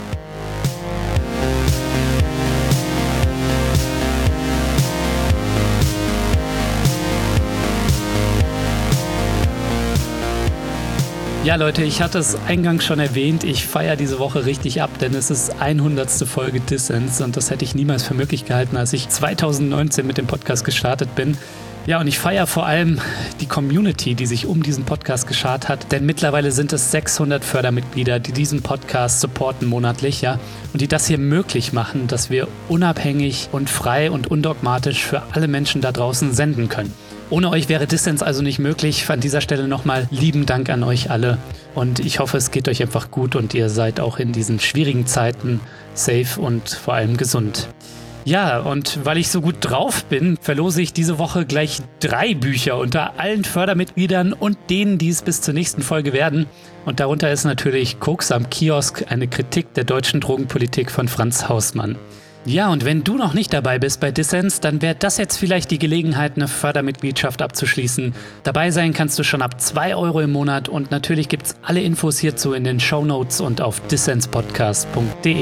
S2: Ja, Leute, ich hatte es eingangs schon erwähnt, ich feiere diese Woche richtig ab, denn es ist hundertste Folge Dissens und das hätte ich niemals für möglich gehalten, als ich zwanzig neunzehn mit dem Podcast gestartet bin. Ja, und ich feiere vor allem die Community, die sich um diesen Podcast geschart hat, denn mittlerweile sind es sechshundert Fördermitglieder, die diesen Podcast supporten monatlich, ja, und die das hier möglich machen, dass wir unabhängig und frei und undogmatisch für alle Menschen da draußen senden können. Ohne euch wäre Dissens also nicht möglich. An dieser Stelle nochmal lieben Dank an euch alle. Und ich hoffe, es geht euch einfach gut und ihr seid auch in diesen schwierigen Zeiten safe und vor allem gesund. Ja, und weil ich so gut drauf bin, verlose ich diese Woche gleich drei Bücher unter allen Fördermitgliedern und denen, die es bis zur nächsten Folge werden. Und darunter ist natürlich Koks am Kiosk, eine Kritik der deutschen Drogenpolitik von Franz Hausmann. Ja, und wenn du noch nicht dabei bist bei Dissens, dann wäre das jetzt vielleicht die Gelegenheit, eine Fördermitgliedschaft abzuschließen. Dabei sein kannst du schon ab zwei Euro im Monat und natürlich gibt's alle Infos hierzu in den Shownotes und auf dissenspodcast punkt de.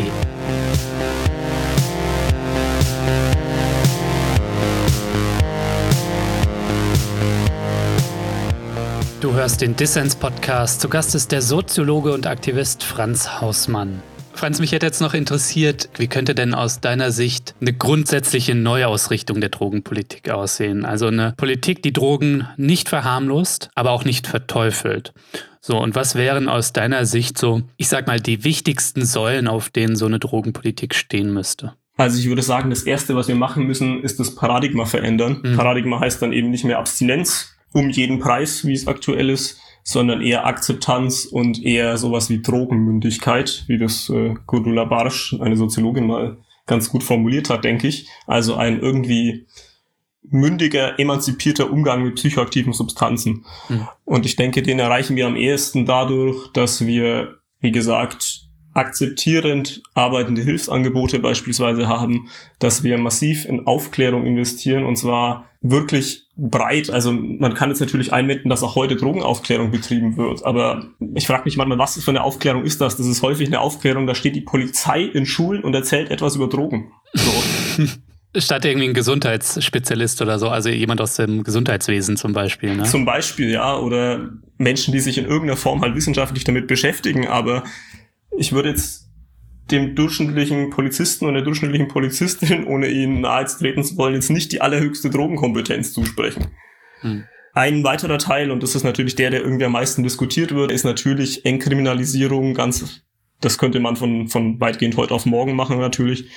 S2: Du hörst den Dissens-Podcast. Zu Gast ist der Soziologe und Aktivist Franz Hausmann. Franz, mich hätte jetzt noch interessiert, wie könnte denn aus deiner Sicht eine grundsätzliche Neuausrichtung der Drogenpolitik aussehen? Also eine Politik, die Drogen nicht verharmlost, aber auch nicht verteufelt. So, und was wären aus deiner Sicht so, ich sag mal, die wichtigsten Säulen, auf denen so eine Drogenpolitik stehen müsste?
S1: Also ich würde sagen, das Erste, was wir machen müssen, ist das Paradigma verändern. Mhm. Paradigma heißt dann eben nicht mehr Abstinenz um jeden Preis, wie es aktuell ist, sondern eher Akzeptanz und eher sowas wie Drogenmündigkeit, wie das äh, Gudula Barsch, eine Soziologin, mal ganz gut formuliert hat, denke ich. Also ein irgendwie mündiger, emanzipierter Umgang mit psychoaktiven Substanzen. Mhm. Und ich denke, den erreichen wir am ehesten dadurch, dass wir, wie gesagt, akzeptierend arbeitende Hilfsangebote beispielsweise haben, dass wir massiv in Aufklärung investieren und zwar wirklich breit. Also man kann jetzt natürlich einwenden, dass auch heute Drogenaufklärung betrieben wird, aber ich frage mich manchmal, was für eine Aufklärung ist das? Das ist häufig eine Aufklärung, da steht die Polizei in Schulen und erzählt etwas über Drogen. So.
S2: Statt irgendwie ein Gesundheitsspezialist oder so, also jemand aus dem Gesundheitswesen zum Beispiel, ne?
S1: Zum Beispiel, ja, oder Menschen, die sich in irgendeiner Form halt wissenschaftlich damit beschäftigen, aber ich würde jetzt dem durchschnittlichen Polizisten und der durchschnittlichen Polizistin, ohne ihnen nahe treten zu wollen, jetzt nicht die allerhöchste Drogenkompetenz zusprechen. Hm. Ein weiterer Teil, und das ist natürlich der, der irgendwie am meisten diskutiert wird, ist natürlich Entkriminalisierung. Ganz, das könnte man von, von weitgehend heute auf morgen machen natürlich.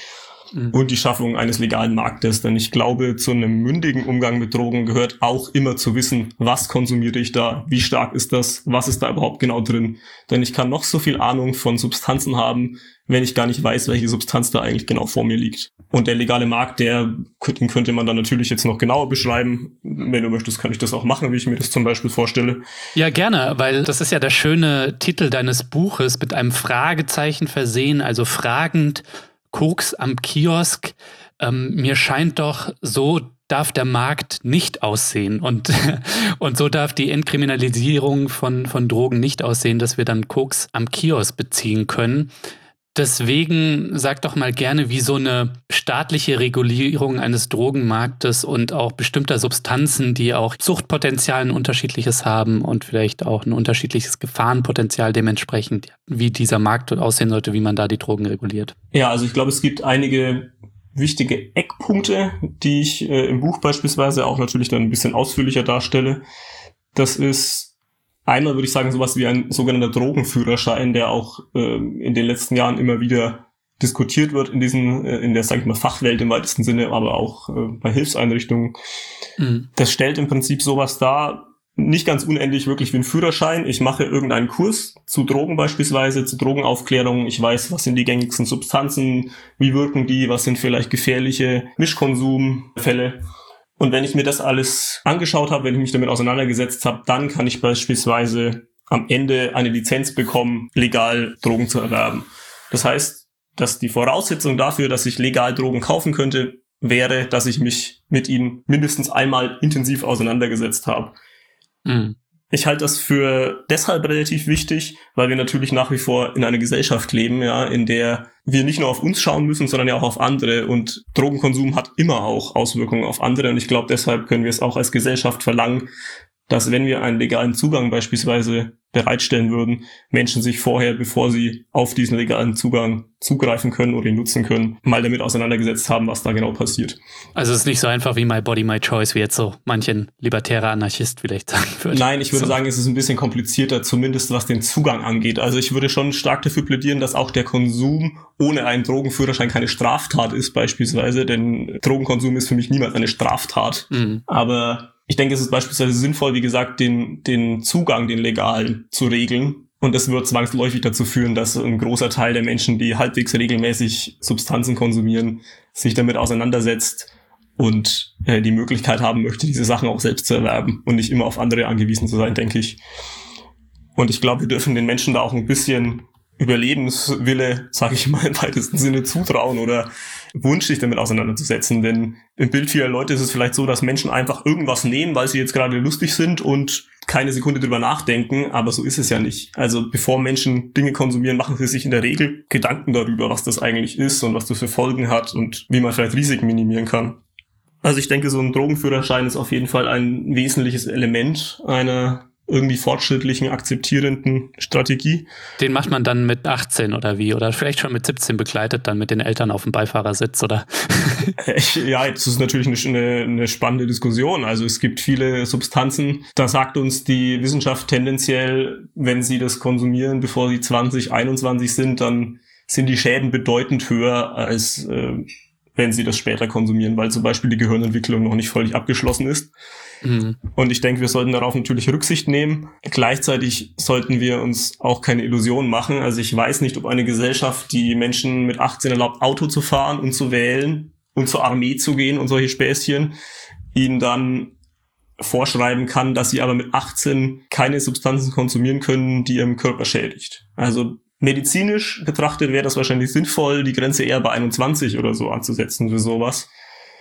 S1: mhm. und die Schaffung eines legalen Marktes. Denn ich glaube, zu einem mündigen Umgang mit Drogen gehört auch immer zu wissen, was konsumiere ich da, wie stark ist das, was ist da überhaupt genau drin. Denn ich kann noch so viel Ahnung von Substanzen haben, wenn ich gar nicht weiß, welche Substanz da eigentlich genau vor mir liegt. Und der legale Markt, der, den könnte man dann natürlich jetzt noch genauer beschreiben. Wenn du möchtest, kann ich das auch machen, wie ich mir das zum Beispiel vorstelle.
S2: Ja, gerne, weil das ist ja der schöne Titel deines Buches, mit einem Fragezeichen versehen, also fragend, Koks am Kiosk. Ähm, mir scheint doch, so darf der Markt nicht aussehen. Und, und so darf die Entkriminalisierung von, von Drogen nicht aussehen, dass wir dann Koks am Kiosk beziehen können. Deswegen sag doch mal gerne, wie so eine staatliche Regulierung eines Drogenmarktes und auch bestimmter Substanzen, die auch Suchtpotenzial ein unterschiedliches haben und vielleicht auch ein unterschiedliches Gefahrenpotenzial dementsprechend, wie dieser Markt aussehen sollte, wie man da die Drogen reguliert.
S1: Ja, also ich glaube, es gibt einige wichtige Eckpunkte, die ich äh, im Buch beispielsweise auch natürlich dann ein bisschen ausführlicher darstelle. Das ist einmal, würde ich sagen, sowas wie ein sogenannter Drogenführerschein, der auch äh, in den letzten Jahren immer wieder diskutiert wird in diesen, äh, in der, sag ich mal, Fachwelt im weitesten Sinne, aber auch äh, bei Hilfseinrichtungen. Mhm. Das stellt im Prinzip sowas dar, nicht ganz unendlich wirklich wie ein Führerschein. Ich mache irgendeinen Kurs zu Drogen beispielsweise, zu Drogenaufklärung. Ich weiß, was sind die gängigsten Substanzen, wie wirken die, was sind vielleicht gefährliche Mischkonsumfälle. Und wenn ich mir das alles angeschaut habe, wenn ich mich damit auseinandergesetzt habe, dann kann ich beispielsweise am Ende eine Lizenz bekommen, legal Drogen zu erwerben. Das heißt, dass die Voraussetzung dafür, dass ich legal Drogen kaufen könnte, wäre, dass ich mich mit ihnen mindestens einmal intensiv auseinandergesetzt habe. Mhm. Ich halte das für deshalb relativ wichtig, weil wir natürlich nach wie vor in einer Gesellschaft leben, ja, in der wir nicht nur auf uns schauen müssen, sondern ja auch auf andere. Und Drogenkonsum hat immer auch Auswirkungen auf andere. Und ich glaube, deshalb können wir es auch als Gesellschaft verlangen, dass wenn wir einen legalen Zugang beispielsweise bereitstellen würden, Menschen sich vorher, bevor sie auf diesen legalen Zugang zugreifen können oder ihn nutzen können, mal damit auseinandergesetzt haben, was da genau passiert.
S2: Also es ist nicht so einfach wie My Body, My Choice, wie jetzt so manchen libertärer Anarchist vielleicht sagen würde.
S1: Nein, ich würde
S2: so.
S1: sagen, es ist ein bisschen komplizierter, zumindest was den Zugang angeht. Also ich würde schon stark dafür plädieren, dass auch der Konsum ohne einen Drogenführerschein keine Straftat ist beispielsweise, denn Drogenkonsum ist für mich niemals eine Straftat. Mhm. Aber ich denke, es ist beispielsweise sinnvoll, wie gesagt, den, den Zugang, den legalen, zu regeln. Und das wird zwangsläufig dazu führen, dass ein großer Teil der Menschen, die halbwegs regelmäßig Substanzen konsumieren, sich damit auseinandersetzt und äh, die Möglichkeit haben möchte, diese Sachen auch selbst zu erwerben und nicht immer auf andere angewiesen zu sein, denke ich. Und ich glaube, wir dürfen den Menschen da auch ein bisschen Überlebenswille, sage ich mal, im weitesten Sinne zutrauen oder Wunsch, sich damit auseinanderzusetzen. Denn im Bild vieler Leute ist es vielleicht so, dass Menschen einfach irgendwas nehmen, weil sie jetzt gerade lustig sind und keine Sekunde drüber nachdenken, aber so ist es ja nicht. Also bevor Menschen Dinge konsumieren, machen sie sich in der Regel Gedanken darüber, was das eigentlich ist und was das für Folgen hat und wie man vielleicht Risiken minimieren kann. Also ich denke, so ein Drogenführerschein ist auf jeden Fall ein wesentliches Element einer irgendwie fortschrittlichen, akzeptierenden Strategie.
S2: Den macht man dann mit achtzehn oder wie? Oder vielleicht schon mit siebzehn begleitet, dann mit den Eltern auf dem Beifahrersitz, oder?
S1: Ja, das ist natürlich eine, eine spannende Diskussion. Also es gibt viele Substanzen, da sagt uns die Wissenschaft tendenziell, wenn sie das konsumieren, bevor sie zwanzig, einundzwanzig sind, dann sind die Schäden bedeutend höher, als äh, wenn sie das später konsumieren, weil zum Beispiel die Gehirnentwicklung noch nicht völlig abgeschlossen ist. Mhm. Und ich denke, wir sollten darauf natürlich Rücksicht nehmen. Gleichzeitig sollten wir uns auch keine Illusionen machen. Also ich weiß nicht, ob eine Gesellschaft, die Menschen mit achtzehn erlaubt, Auto zu fahren und zu wählen und zur Armee zu gehen und solche Späßchen, ihnen dann vorschreiben kann, dass sie aber mit achtzehn keine Substanzen konsumieren können, die ihrem Körper schädigt. Also medizinisch betrachtet wäre das wahrscheinlich sinnvoll, die Grenze eher bei einundzwanzig oder so anzusetzen für sowas.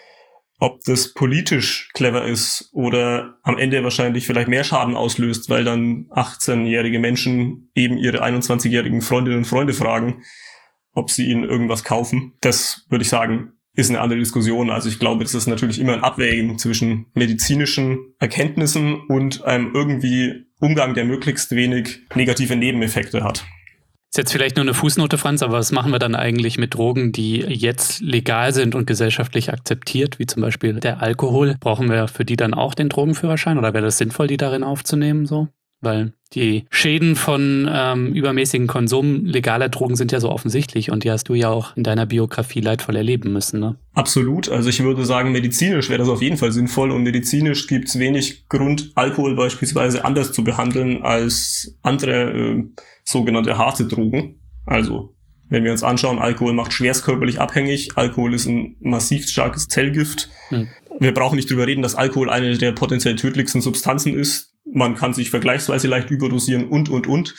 S1: Ob das politisch clever ist oder am Ende wahrscheinlich vielleicht mehr Schaden auslöst, weil dann achtzehnjährige Menschen eben ihre einundzwanzigjährigen Freundinnen und Freunde fragen, ob sie ihnen irgendwas kaufen. Das, würde ich sagen, ist eine andere Diskussion. Also ich glaube, das ist natürlich immer ein Abwägen zwischen medizinischen Erkenntnissen und einem irgendwie Umgang, der möglichst wenig negative Nebeneffekte hat.
S2: Ist jetzt vielleicht nur eine Fußnote, Franz, aber was machen wir dann eigentlich mit Drogen, die jetzt legal sind und gesellschaftlich akzeptiert, wie zum Beispiel der Alkohol? Brauchen wir für die dann auch den Drogenführerschein oder wäre das sinnvoll, die darin aufzunehmen? So? Weil die Schäden von ähm, übermäßigen Konsum legaler Drogen sind ja so offensichtlich und die hast du ja auch in deiner Biografie leidvoll erleben müssen, ne?
S1: Absolut. Also ich würde sagen, medizinisch wäre das auf jeden Fall sinnvoll und medizinisch gibt es wenig Grund, Alkohol beispielsweise anders zu behandeln als andere äh, sogenannte harte Drogen. Also wenn wir uns anschauen, Alkohol macht schwerstkörperlich abhängig, Alkohol ist ein massiv starkes Zellgift. Hm. Wir brauchen nicht drüber reden, dass Alkohol eine der potenziell tödlichsten Substanzen ist. Man kann sich vergleichsweise leicht überdosieren und, und, und.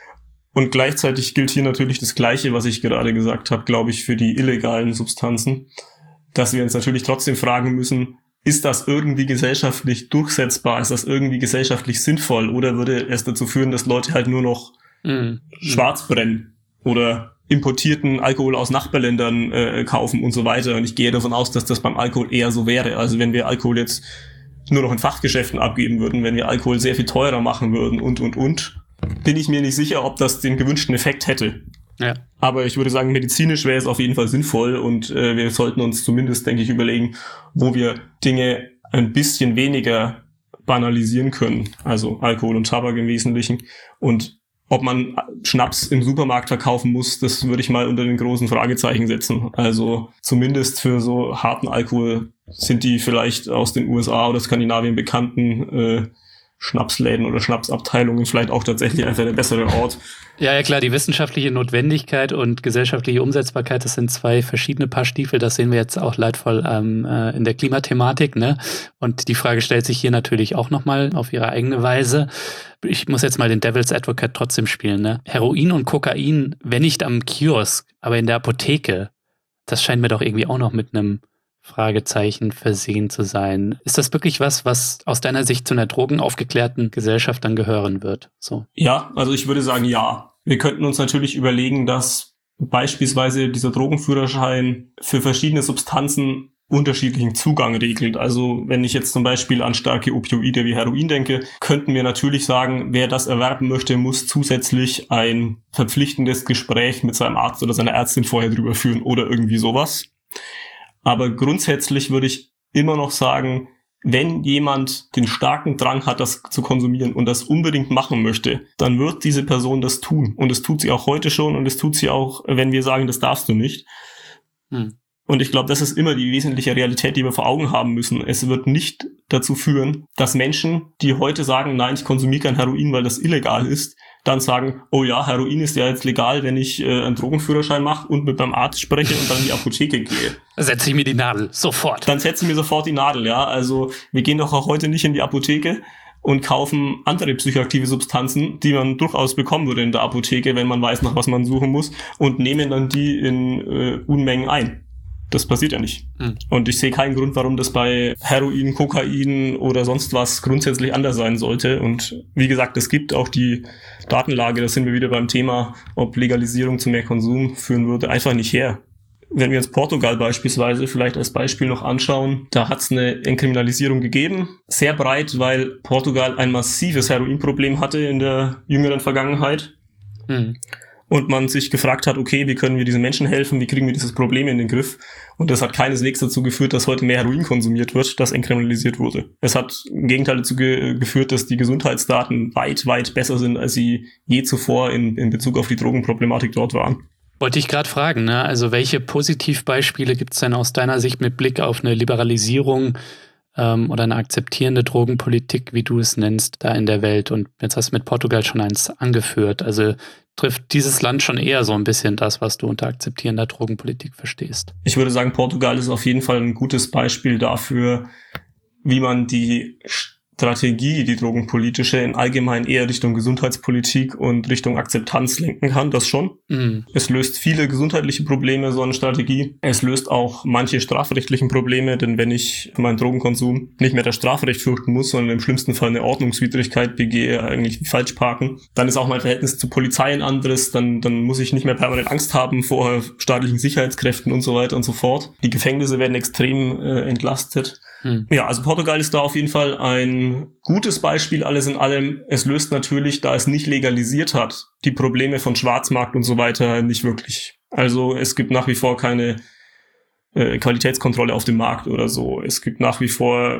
S1: Und gleichzeitig gilt hier natürlich das Gleiche, was ich gerade gesagt habe, glaube ich, für die illegalen Substanzen, dass wir uns natürlich trotzdem fragen müssen, ist das irgendwie gesellschaftlich durchsetzbar? Ist das irgendwie gesellschaftlich sinnvoll? Oder würde es dazu führen, dass Leute halt nur noch mhm. schwarz brennen oder importierten Alkohol aus Nachbarländern äh, kaufen und so weiter? Und ich gehe davon aus, dass das beim Alkohol eher so wäre. Also wenn wir Alkohol jetzt nur noch in Fachgeschäften abgeben würden, wenn wir Alkohol sehr viel teurer machen würden und, und, und, bin ich mir nicht sicher, ob das den gewünschten Effekt hätte. Ja. Aber ich würde sagen, medizinisch wäre es auf jeden Fall sinnvoll und äh, wir sollten uns zumindest, denke ich, überlegen, wo wir Dinge ein bisschen weniger banalisieren können. Also Alkohol und Tabak im Wesentlichen. Und ob man Schnaps im Supermarkt verkaufen muss, das würde ich mal unter den großen Fragezeichen setzen. Also zumindest für so harten Alkohol sind die vielleicht aus den U S A oder Skandinavien bekannten äh, Schnapsläden oder Schnapsabteilungen vielleicht auch tatsächlich einfach der bessere Ort.
S2: Ja, ja klar, die wissenschaftliche Notwendigkeit und gesellschaftliche Umsetzbarkeit, das sind zwei verschiedene Paar Stiefel. Das sehen wir jetzt auch leidvoll ähm, äh, in der Klimathematik, ne? Und die Frage stellt sich hier natürlich auch nochmal auf ihre eigene Weise. Ich muss jetzt mal den Devil's Advocate trotzdem spielen, ne? Heroin und Kokain, wenn nicht am Kiosk, aber in der Apotheke, das scheint mir doch irgendwie auch noch mit einem Fragezeichen versehen zu sein. Ist das wirklich was, was aus deiner Sicht zu einer drogenaufgeklärten Gesellschaft dann gehören wird? So.
S1: Ja, also ich würde sagen, ja. Wir könnten uns natürlich überlegen, dass beispielsweise dieser Drogenführerschein für verschiedene Substanzen unterschiedlichen Zugang regelt. Also wenn ich jetzt zum Beispiel an starke Opioide wie Heroin denke, könnten wir natürlich sagen, wer das erwerben möchte, muss zusätzlich ein verpflichtendes Gespräch mit seinem Arzt oder seiner Ärztin vorher drüber führen oder irgendwie sowas. Aber grundsätzlich würde ich immer noch sagen, wenn jemand den starken Drang hat, das zu konsumieren und das unbedingt machen möchte, dann wird diese Person das tun. Und es tut sie auch heute schon und es tut sie auch, wenn wir sagen, das darfst du nicht. Hm. Und ich glaube, das ist immer die wesentliche Realität, die wir vor Augen haben müssen. Es wird nicht dazu führen, dass Menschen, die heute sagen, nein, ich konsumiere kein Heroin, weil das illegal ist, dann sagen, oh ja, Heroin ist ja jetzt legal, wenn ich äh, einen Drogenführerschein mache und mit meinem Arzt spreche und dann in die Apotheke gehe.
S2: Setze ich mir die Nadel, sofort.
S1: Dann setze ich mir sofort die Nadel, ja. Also wir gehen doch auch heute nicht in die Apotheke und kaufen andere psychoaktive Substanzen, die man durchaus bekommen würde in der Apotheke, wenn man weiß, nach was man suchen muss, und nehmen dann die in äh, Unmengen ein. Das passiert ja nicht. Hm. Und ich sehe keinen Grund, warum das bei Heroin, Kokain oder sonst was grundsätzlich anders sein sollte. Und wie gesagt, es gibt auch die Datenlage, da sind wir wieder beim Thema, ob Legalisierung zu mehr Konsum führen würde, einfach nicht her. Wenn wir uns Portugal beispielsweise vielleicht als Beispiel noch anschauen, da hat es eine Entkriminalisierung gegeben, sehr breit, weil Portugal ein massives Heroinproblem hatte in der jüngeren Vergangenheit. Hm. Und man sich gefragt hat, okay, wie können wir diesen Menschen helfen, wie kriegen wir dieses Problem in den Griff? Und das hat keineswegs dazu geführt, dass heute mehr Heroin konsumiert wird, das entkriminalisiert wurde. Es hat im Gegenteil dazu ge- geführt, dass die Gesundheitsdaten weit, weit besser sind, als sie je zuvor in, in Bezug auf die Drogenproblematik dort waren.
S2: Wollte ich gerade fragen, ne? Also welche Positivbeispiele gibt es denn aus deiner Sicht mit Blick auf eine Liberalisierung ähm, oder eine akzeptierende Drogenpolitik, wie du es nennst, da in der Welt? Und jetzt hast du mit Portugal schon eins angeführt. Also trifft dieses Land schon eher so ein bisschen das, was du unter akzeptierender Drogenpolitik verstehst?
S1: Ich würde sagen, Portugal ist auf jeden Fall ein gutes Beispiel dafür, wie man die Strategie, die drogenpolitische, in allgemein eher Richtung Gesundheitspolitik und Richtung Akzeptanz lenken kann, das schon. Mhm. Es löst viele gesundheitliche Probleme, so eine Strategie. Es löst auch manche strafrechtlichen Probleme, denn wenn ich für meinen Drogenkonsum nicht mehr das Strafrecht fürchten muss, sondern im schlimmsten Fall eine Ordnungswidrigkeit begehe, eigentlich wie Falschparken, dann ist auch mein Verhältnis zur Polizei ein anderes, dann, dann muss ich nicht mehr permanent Angst haben vor staatlichen Sicherheitskräften und so weiter und so fort. Die Gefängnisse werden extrem äh, entlastet. Hm. Ja, also Portugal ist da auf jeden Fall ein gutes Beispiel, alles in allem. Es löst natürlich, da es nicht legalisiert hat, die Probleme von Schwarzmarkt und so weiter nicht wirklich. Also es gibt nach wie vor keine äh, Qualitätskontrolle auf dem Markt oder so. Es gibt nach wie vor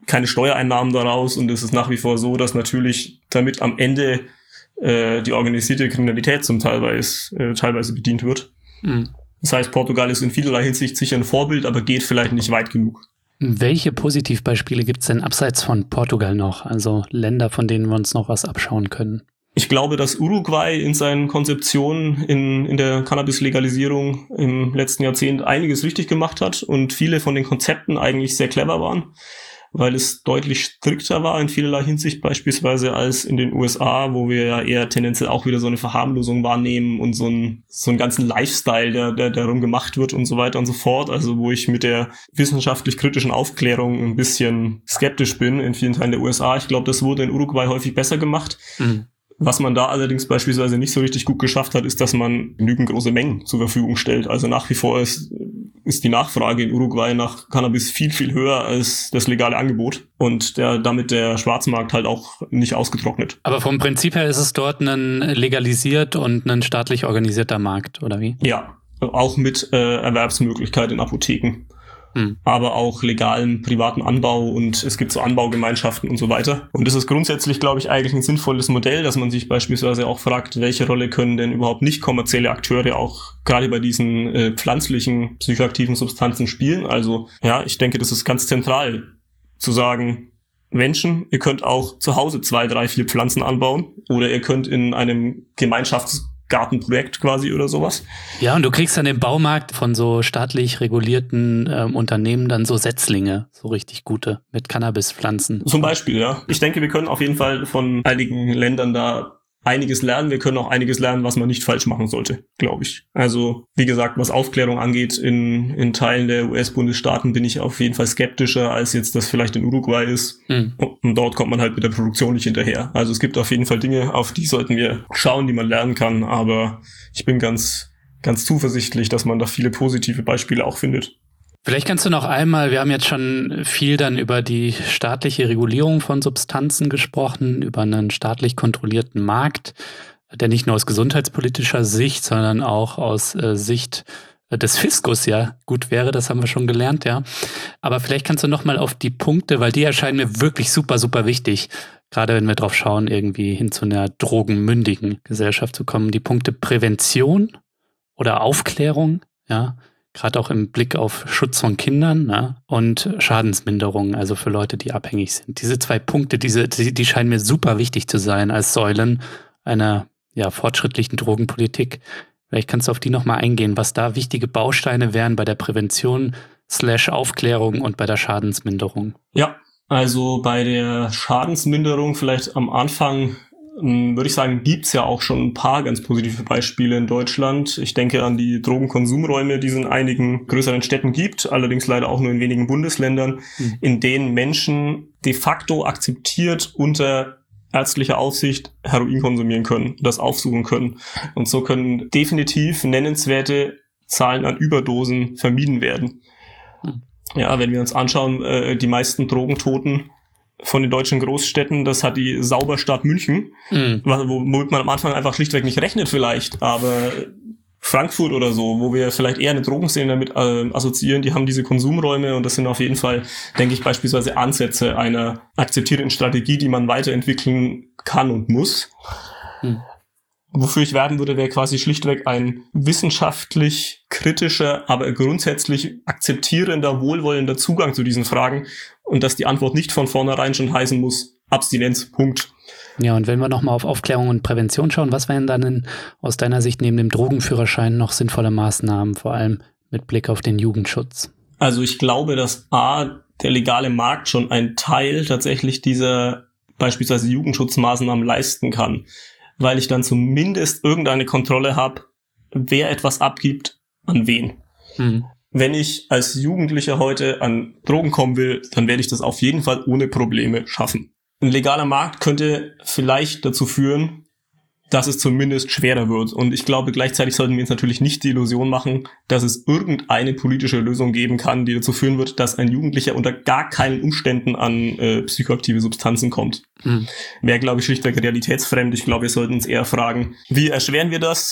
S1: keine Steuereinnahmen daraus und es ist nach wie vor so, dass natürlich damit am Ende äh, die organisierte Kriminalität zum Teilweise, äh, teilweise bedient wird. Mhm. Das heißt, Portugal ist in vielerlei Hinsicht sicher ein Vorbild, aber geht vielleicht nicht weit genug.
S2: Welche Positivbeispiele gibt es denn abseits von Portugal noch? Also Länder, von denen wir uns noch was abschauen können?
S1: Ich glaube, dass Uruguay in seinen Konzeptionen in, in der Cannabis-Legalisierung im letzten Jahrzehnt einiges richtig gemacht hat und viele von den Konzepten eigentlich sehr clever waren, weil es deutlich strikter war in vielerlei Hinsicht beispielsweise als in den U S A, wo wir ja eher tendenziell auch wieder so eine Verharmlosung wahrnehmen und so einen, so einen ganzen Lifestyle, der, der darum gemacht wird und so weiter und so fort. Also wo ich mit der wissenschaftlich-kritischen Aufklärung ein bisschen skeptisch bin in vielen Teilen der U S A. Ich glaube, das wurde in Uruguay häufig besser gemacht. Mhm. Was man da allerdings beispielsweise nicht so richtig gut geschafft hat, ist, dass man genügend große Mengen zur Verfügung stellt. Also nach wie vor ist, ist die Nachfrage in Uruguay nach Cannabis viel, viel höher als das legale Angebot und der damit der Schwarzmarkt halt auch nicht ausgetrocknet.
S2: Aber vom Prinzip her ist es dort ein legalisiert und ein staatlich organisierter Markt, oder wie?
S1: Ja, auch mit äh, Erwerbsmöglichkeit in Apotheken. Hm. Aber auch legalen privaten Anbau und es gibt so Anbaugemeinschaften und so weiter. Und das ist grundsätzlich, glaube ich, eigentlich ein sinnvolles Modell, dass man sich beispielsweise auch fragt, welche Rolle können denn überhaupt nicht kommerzielle Akteure auch gerade bei diesen äh, pflanzlichen psychoaktiven Substanzen spielen. Also ja, ich denke, das ist ganz zentral zu sagen, Menschen, ihr könnt auch zu Hause zwei, drei, vier Pflanzen anbauen oder ihr könnt in einem Gemeinschafts Gartenprojekt quasi oder sowas.
S2: Ja, und du kriegst dann im Baumarkt von so staatlich regulierten ähm, Unternehmen dann so Setzlinge, so richtig gute, mit Cannabispflanzen.
S1: Zum Beispiel, ja. Ich denke, wir können auf jeden Fall von einigen Ländern da einiges lernen. Wir können auch einiges lernen, was man nicht falsch machen sollte, glaube ich. Also, wie gesagt, was Aufklärung angeht, in, in Teilen der U S-Bundesstaaten bin ich auf jeden Fall skeptischer, als jetzt das vielleicht in Uruguay ist. Mhm. Und dort kommt man halt mit der Produktion nicht hinterher. Also es gibt auf jeden Fall Dinge, auf die sollten wir schauen, die man lernen kann. Aber ich bin ganz, ganz zuversichtlich, dass man da viele positive Beispiele auch findet.
S2: Vielleicht kannst du noch einmal, wir haben jetzt schon viel dann über die staatliche Regulierung von Substanzen gesprochen, über einen staatlich kontrollierten Markt, der nicht nur aus gesundheitspolitischer Sicht, sondern auch aus äh, Sicht des Fiskus ja gut wäre, das haben wir schon gelernt, ja. Aber vielleicht kannst du noch mal auf die Punkte, weil die erscheinen mir wirklich super, super wichtig, gerade wenn wir drauf schauen, irgendwie hin zu einer drogenmündigen Gesellschaft zu kommen, die Punkte Prävention oder Aufklärung, ja, gerade auch im Blick auf Schutz von Kindern, ne? Und Schadensminderung, also für Leute, die abhängig sind. Diese zwei Punkte, diese, die, die scheinen mir super wichtig zu sein als Säulen einer ja, fortschrittlichen Drogenpolitik. Vielleicht kannst du auf die nochmal eingehen, was da wichtige Bausteine wären bei der Prävention slash Aufklärung und bei der Schadensminderung.
S1: Ja, also bei der Schadensminderung vielleicht am Anfang würde ich sagen, gibt's ja auch schon ein paar ganz positive Beispiele in Deutschland. Ich denke an die Drogenkonsumräume, die es in einigen größeren Städten gibt, allerdings leider auch nur in wenigen Bundesländern, mhm. in denen Menschen de facto akzeptiert unter ärztlicher Aufsicht Heroin konsumieren können, das aufsuchen können. Und so können definitiv nennenswerte Zahlen an Überdosen vermieden werden. Mhm. Ja, wenn wir uns anschauen, äh, die meisten Drogentoten von den deutschen Großstädten, das hat die Sauberstadt München, mhm. womit man am Anfang einfach schlichtweg nicht rechnet vielleicht, aber Frankfurt oder so, wo wir vielleicht eher eine Drogenszene damit äh, assoziieren, die haben diese Konsumräume und das sind auf jeden Fall, denke ich, beispielsweise Ansätze einer akzeptierten Strategie, die man weiterentwickeln kann und muss. Mhm. Wofür ich werben würde, wäre quasi schlichtweg ein wissenschaftlich kritischer, aber grundsätzlich akzeptierender, wohlwollender Zugang zu diesen Fragen und dass die Antwort nicht von vornherein schon heißen muss, Abstinenz, Punkt.
S2: Ja, und wenn wir nochmal auf Aufklärung und Prävention schauen, was wären dann in, aus deiner Sicht neben dem Drogenführerschein noch sinnvolle Maßnahmen, vor allem mit Blick auf den Jugendschutz?
S1: Also ich glaube, dass A, der legale Markt schon einen Teil tatsächlich dieser beispielsweise Jugendschutzmaßnahmen leisten kann, weil ich dann zumindest irgendeine Kontrolle habe, wer etwas abgibt, an wen. Mhm. Wenn ich als Jugendlicher heute an Drogen kommen will, dann werde ich das auf jeden Fall ohne Probleme schaffen. Ein legaler Markt könnte vielleicht dazu führen, dass es zumindest schwerer wird. Und ich glaube, gleichzeitig sollten wir uns natürlich nicht die Illusion machen, dass es irgendeine politische Lösung geben kann, die dazu führen wird, dass ein Jugendlicher unter gar keinen Umständen an äh, psychoaktive Substanzen kommt. Mhm. Wäre, glaube ich, schlichtweg realitätsfremd. Ich glaube, wir sollten uns eher fragen, wie erschweren wir das?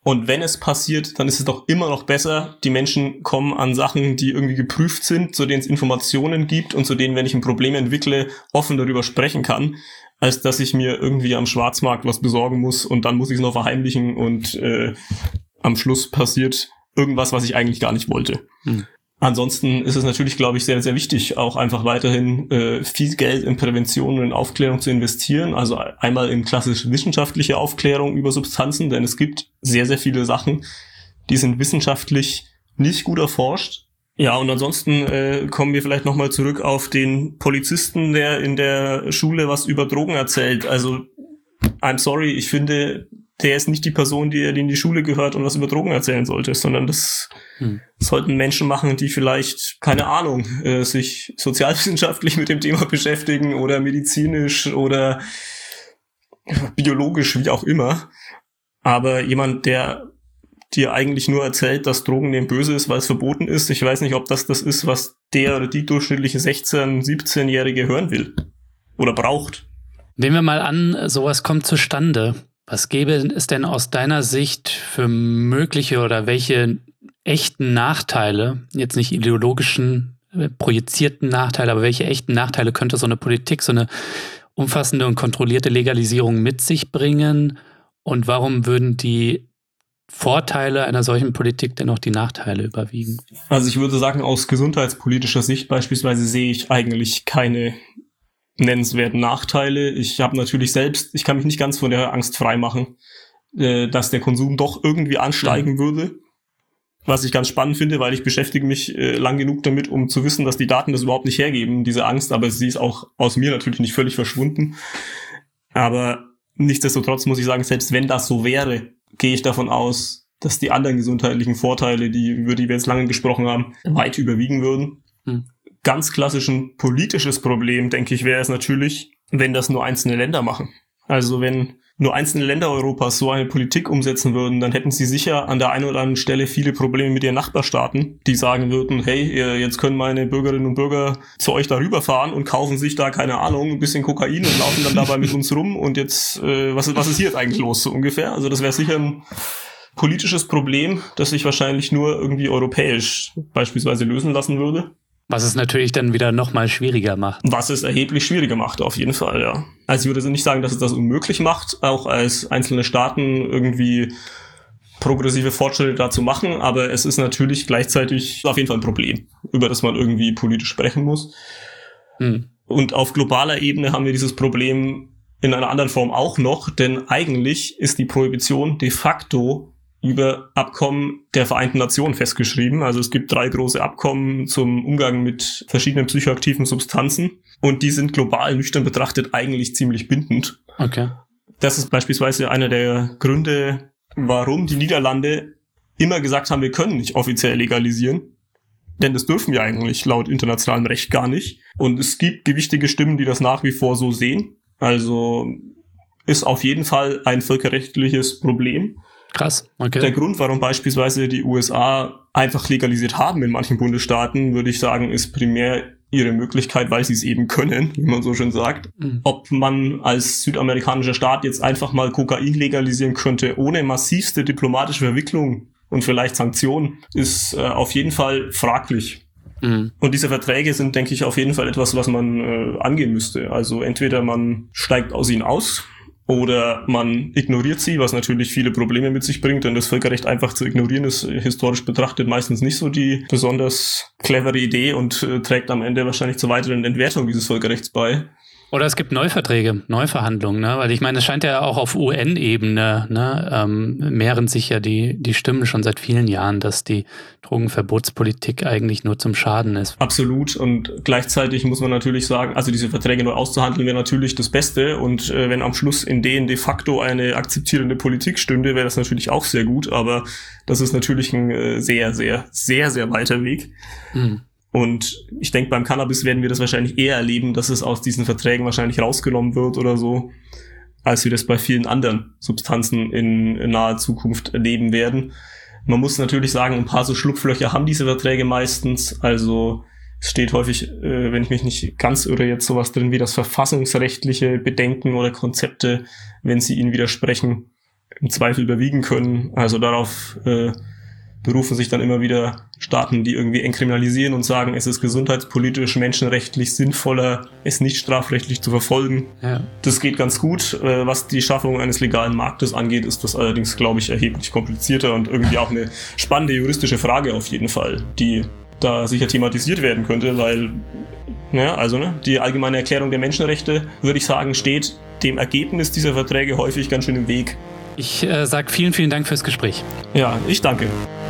S1: Und wenn es passiert, dann ist es doch immer noch besser, die Menschen kommen an Sachen, die irgendwie geprüft sind, zu denen es Informationen gibt und zu denen, wenn ich ein Problem entwickle, offen darüber sprechen kann, als dass ich mir irgendwie am Schwarzmarkt was besorgen muss und dann muss ich es noch verheimlichen und äh, am Schluss passiert irgendwas, was ich eigentlich gar nicht wollte. Hm. Ansonsten ist es natürlich, glaube ich, sehr, sehr wichtig, auch einfach weiterhin äh, viel Geld in Prävention und in Aufklärung zu investieren. Also einmal in klassisch wissenschaftliche Aufklärung über Substanzen, denn es gibt sehr, sehr viele Sachen, die sind wissenschaftlich nicht gut erforscht. Ja, und ansonsten äh, kommen wir vielleicht nochmal zurück auf den Polizisten, der in der Schule was über Drogen erzählt. Also, I'm sorry, ich finde, der ist nicht die Person, die in die Schule gehört und was über Drogen erzählen sollte, sondern das hm. sollten Menschen machen, die vielleicht, keine Ahnung, äh, sich sozialwissenschaftlich mit dem Thema beschäftigen oder medizinisch oder biologisch, wie auch immer. Aber jemand, der dir eigentlich nur erzählt, dass Drogen nehmen böse ist, weil es verboten ist, ich weiß nicht, ob das das ist, was der oder die durchschnittliche sechzehn-, siebzehnjährige hören will oder braucht.
S2: Nehmen wir mal an, sowas kommt zustande. Was gäbe es denn aus deiner Sicht für mögliche oder welche echten Nachteile, jetzt nicht ideologischen, äh, projizierten Nachteile, aber welche echten Nachteile könnte so eine Politik, so eine umfassende und kontrollierte Legalisierung mit sich bringen? Und warum würden die Vorteile einer solchen Politik denn auch die Nachteile überwiegen?
S1: Also ich würde sagen, aus gesundheitspolitischer Sicht beispielsweise sehe ich eigentlich keine nennenswerten Nachteile. Ich habe natürlich selbst, ich kann mich nicht ganz von der Angst freimachen, äh, dass der Konsum doch irgendwie ansteigen mhm. würde. Was ich ganz spannend finde, weil ich beschäftige mich äh, lang genug damit, um zu wissen, dass die Daten das überhaupt nicht hergeben, diese Angst, aber sie ist auch aus mir natürlich nicht völlig verschwunden. Aber nichtsdestotrotz muss ich sagen, selbst wenn das so wäre, gehe ich davon aus, dass die anderen gesundheitlichen Vorteile, die, über die wir jetzt lange gesprochen haben, weit überwiegen würden. Mhm. Ganz klassisch ein politisches Problem, denke ich, wäre es natürlich, wenn das nur einzelne Länder machen. Also wenn nur einzelne Länder Europas so eine Politik umsetzen würden, dann hätten sie sicher an der einen oder anderen Stelle viele Probleme mit ihren Nachbarstaaten, die sagen würden, hey, jetzt können meine Bürgerinnen und Bürger zu euch darüber fahren und kaufen sich da, keine Ahnung, ein bisschen Kokain und laufen dann dabei mit uns rum und jetzt, äh, was, was ist hier jetzt eigentlich los, so ungefähr? Also das wäre sicher ein politisches Problem, das sich wahrscheinlich nur irgendwie europäisch beispielsweise lösen lassen würde.
S2: Was es natürlich dann wieder noch mal schwieriger macht.
S1: Was es erheblich schwieriger macht, auf jeden Fall, ja. Also ich würde nicht sagen, dass es das unmöglich macht, auch als einzelne Staaten irgendwie progressive Fortschritte dazu machen, aber es ist natürlich gleichzeitig auf jeden Fall ein Problem, über das man irgendwie politisch sprechen muss. Hm. Und auf globaler Ebene haben wir dieses Problem in einer anderen Form auch noch, denn eigentlich ist die Prohibition de facto über Abkommen der Vereinten Nationen festgeschrieben. Also es gibt drei große Abkommen zum Umgang mit verschiedenen psychoaktiven Substanzen und die sind global nüchtern betrachtet eigentlich ziemlich bindend.
S2: Okay.
S1: Das ist beispielsweise einer der Gründe, warum die Niederlande immer gesagt haben, wir können nicht offiziell legalisieren. Denn das dürfen wir eigentlich laut internationalem Recht gar nicht. Und es gibt gewichtige Stimmen, die das nach wie vor so sehen. Also ist auf jeden Fall ein völkerrechtliches Problem.
S2: Krass, okay.
S1: Der Grund, warum beispielsweise die U S A einfach legalisiert haben in manchen Bundesstaaten, würde ich sagen, ist primär ihre Möglichkeit, weil sie es eben können, wie man so schön sagt. Mhm. Ob man als südamerikanischer Staat jetzt einfach mal Kokain legalisieren könnte, ohne massivste diplomatische Verwicklung und vielleicht Sanktionen, ist äh, auf jeden Fall fraglich. Mhm. Und diese Verträge sind, denke ich, auf jeden Fall etwas, was man äh, angehen müsste. Also entweder man steigt aus ihnen aus, oder man ignoriert sie, was natürlich viele Probleme mit sich bringt, denn das Völkerrecht einfach zu ignorieren ist historisch betrachtet meistens nicht so die besonders clevere Idee und äh, trägt am Ende wahrscheinlich zur weiteren Entwertung dieses Völkerrechts bei.
S2: Oder es gibt Neuverträge, Neuverhandlungen, ne? Weil ich meine, es scheint ja auch auf U N-Ebene, ne, ähm, mehren sich ja die, die Stimmen schon seit vielen Jahren, dass die Drogenverbotspolitik eigentlich nur zum Schaden ist.
S1: Absolut. Und gleichzeitig muss man natürlich sagen, also diese Verträge neu auszuhandeln wäre natürlich das Beste. Und äh, wenn am Schluss in denen de facto eine akzeptierende Politik stünde, wäre das natürlich auch sehr gut. Aber das ist natürlich ein äh, sehr, sehr, sehr, sehr weiter Weg. Mhm. Und ich denke, beim Cannabis werden wir das wahrscheinlich eher erleben, dass es aus diesen Verträgen wahrscheinlich rausgenommen wird oder so, als wir das bei vielen anderen Substanzen in, in naher Zukunft erleben werden. Man muss natürlich sagen, ein paar so Schlupflöcher haben diese Verträge meistens. Also es steht häufig, äh, wenn ich mich nicht ganz irre, jetzt sowas drin wie das verfassungsrechtliche Bedenken oder Konzepte, wenn sie ihnen widersprechen, im Zweifel überwiegen können. Also darauf äh, berufen sich dann immer wieder Staaten, die irgendwie entkriminalisieren und sagen, es ist gesundheitspolitisch, menschenrechtlich sinnvoller, es nicht strafrechtlich zu verfolgen. Ja. Das geht ganz gut. Äh, was die Schaffung eines legalen Marktes angeht, ist das allerdings, glaube ich, erheblich komplizierter und irgendwie auch eine spannende juristische Frage auf jeden Fall, die da sicher thematisiert werden könnte, weil ja, also ne, die allgemeine Erklärung der Menschenrechte, würde ich sagen, steht dem Ergebnis dieser Verträge häufig ganz schön im Weg.
S2: Ich äh, sage vielen, vielen Dank fürs Gespräch.
S1: Ja, ich danke.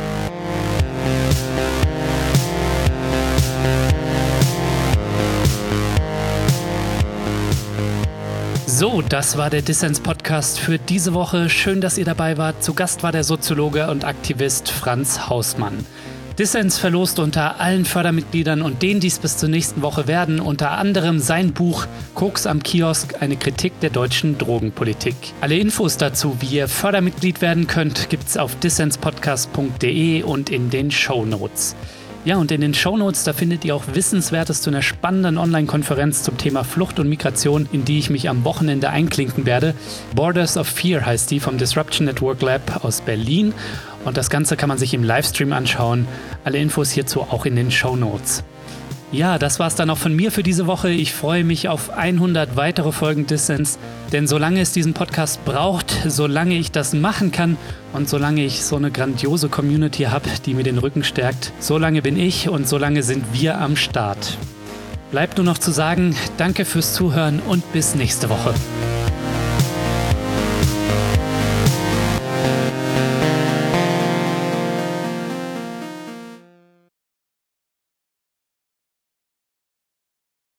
S2: So, das war der Dissens-Podcast für diese Woche. Schön, dass ihr dabei wart. Zu Gast war der Soziologe und Aktivist Franz Hausmann. Dissens verlost unter allen Fördermitgliedern und denen dies bis zur nächsten Woche werden, unter anderem sein Buch Koks am Kiosk, eine Kritik der deutschen Drogenpolitik. Alle Infos dazu, wie ihr Fördermitglied werden könnt, gibt's auf dissenspodcast punkt de und in den Shownotes. Ja, und in den Shownotes, da findet ihr auch Wissenswertes zu einer spannenden Online-Konferenz zum Thema Flucht und Migration, in die ich mich am Wochenende einklinken werde. Borders of Fear heißt die, vom Disruption Network Lab aus Berlin. Und das Ganze kann man sich im Livestream anschauen. Alle Infos hierzu auch in den Shownotes. Ja, das war's dann auch von mir für diese Woche. Ich freue mich auf hundert weitere Folgen Dissens, denn solange es diesen Podcast braucht, solange ich das machen kann und solange ich so eine grandiose Community habe, die mir den Rücken stärkt, solange bin ich und solange sind wir am Start. Bleibt nur noch zu sagen, danke fürs Zuhören und bis nächste Woche.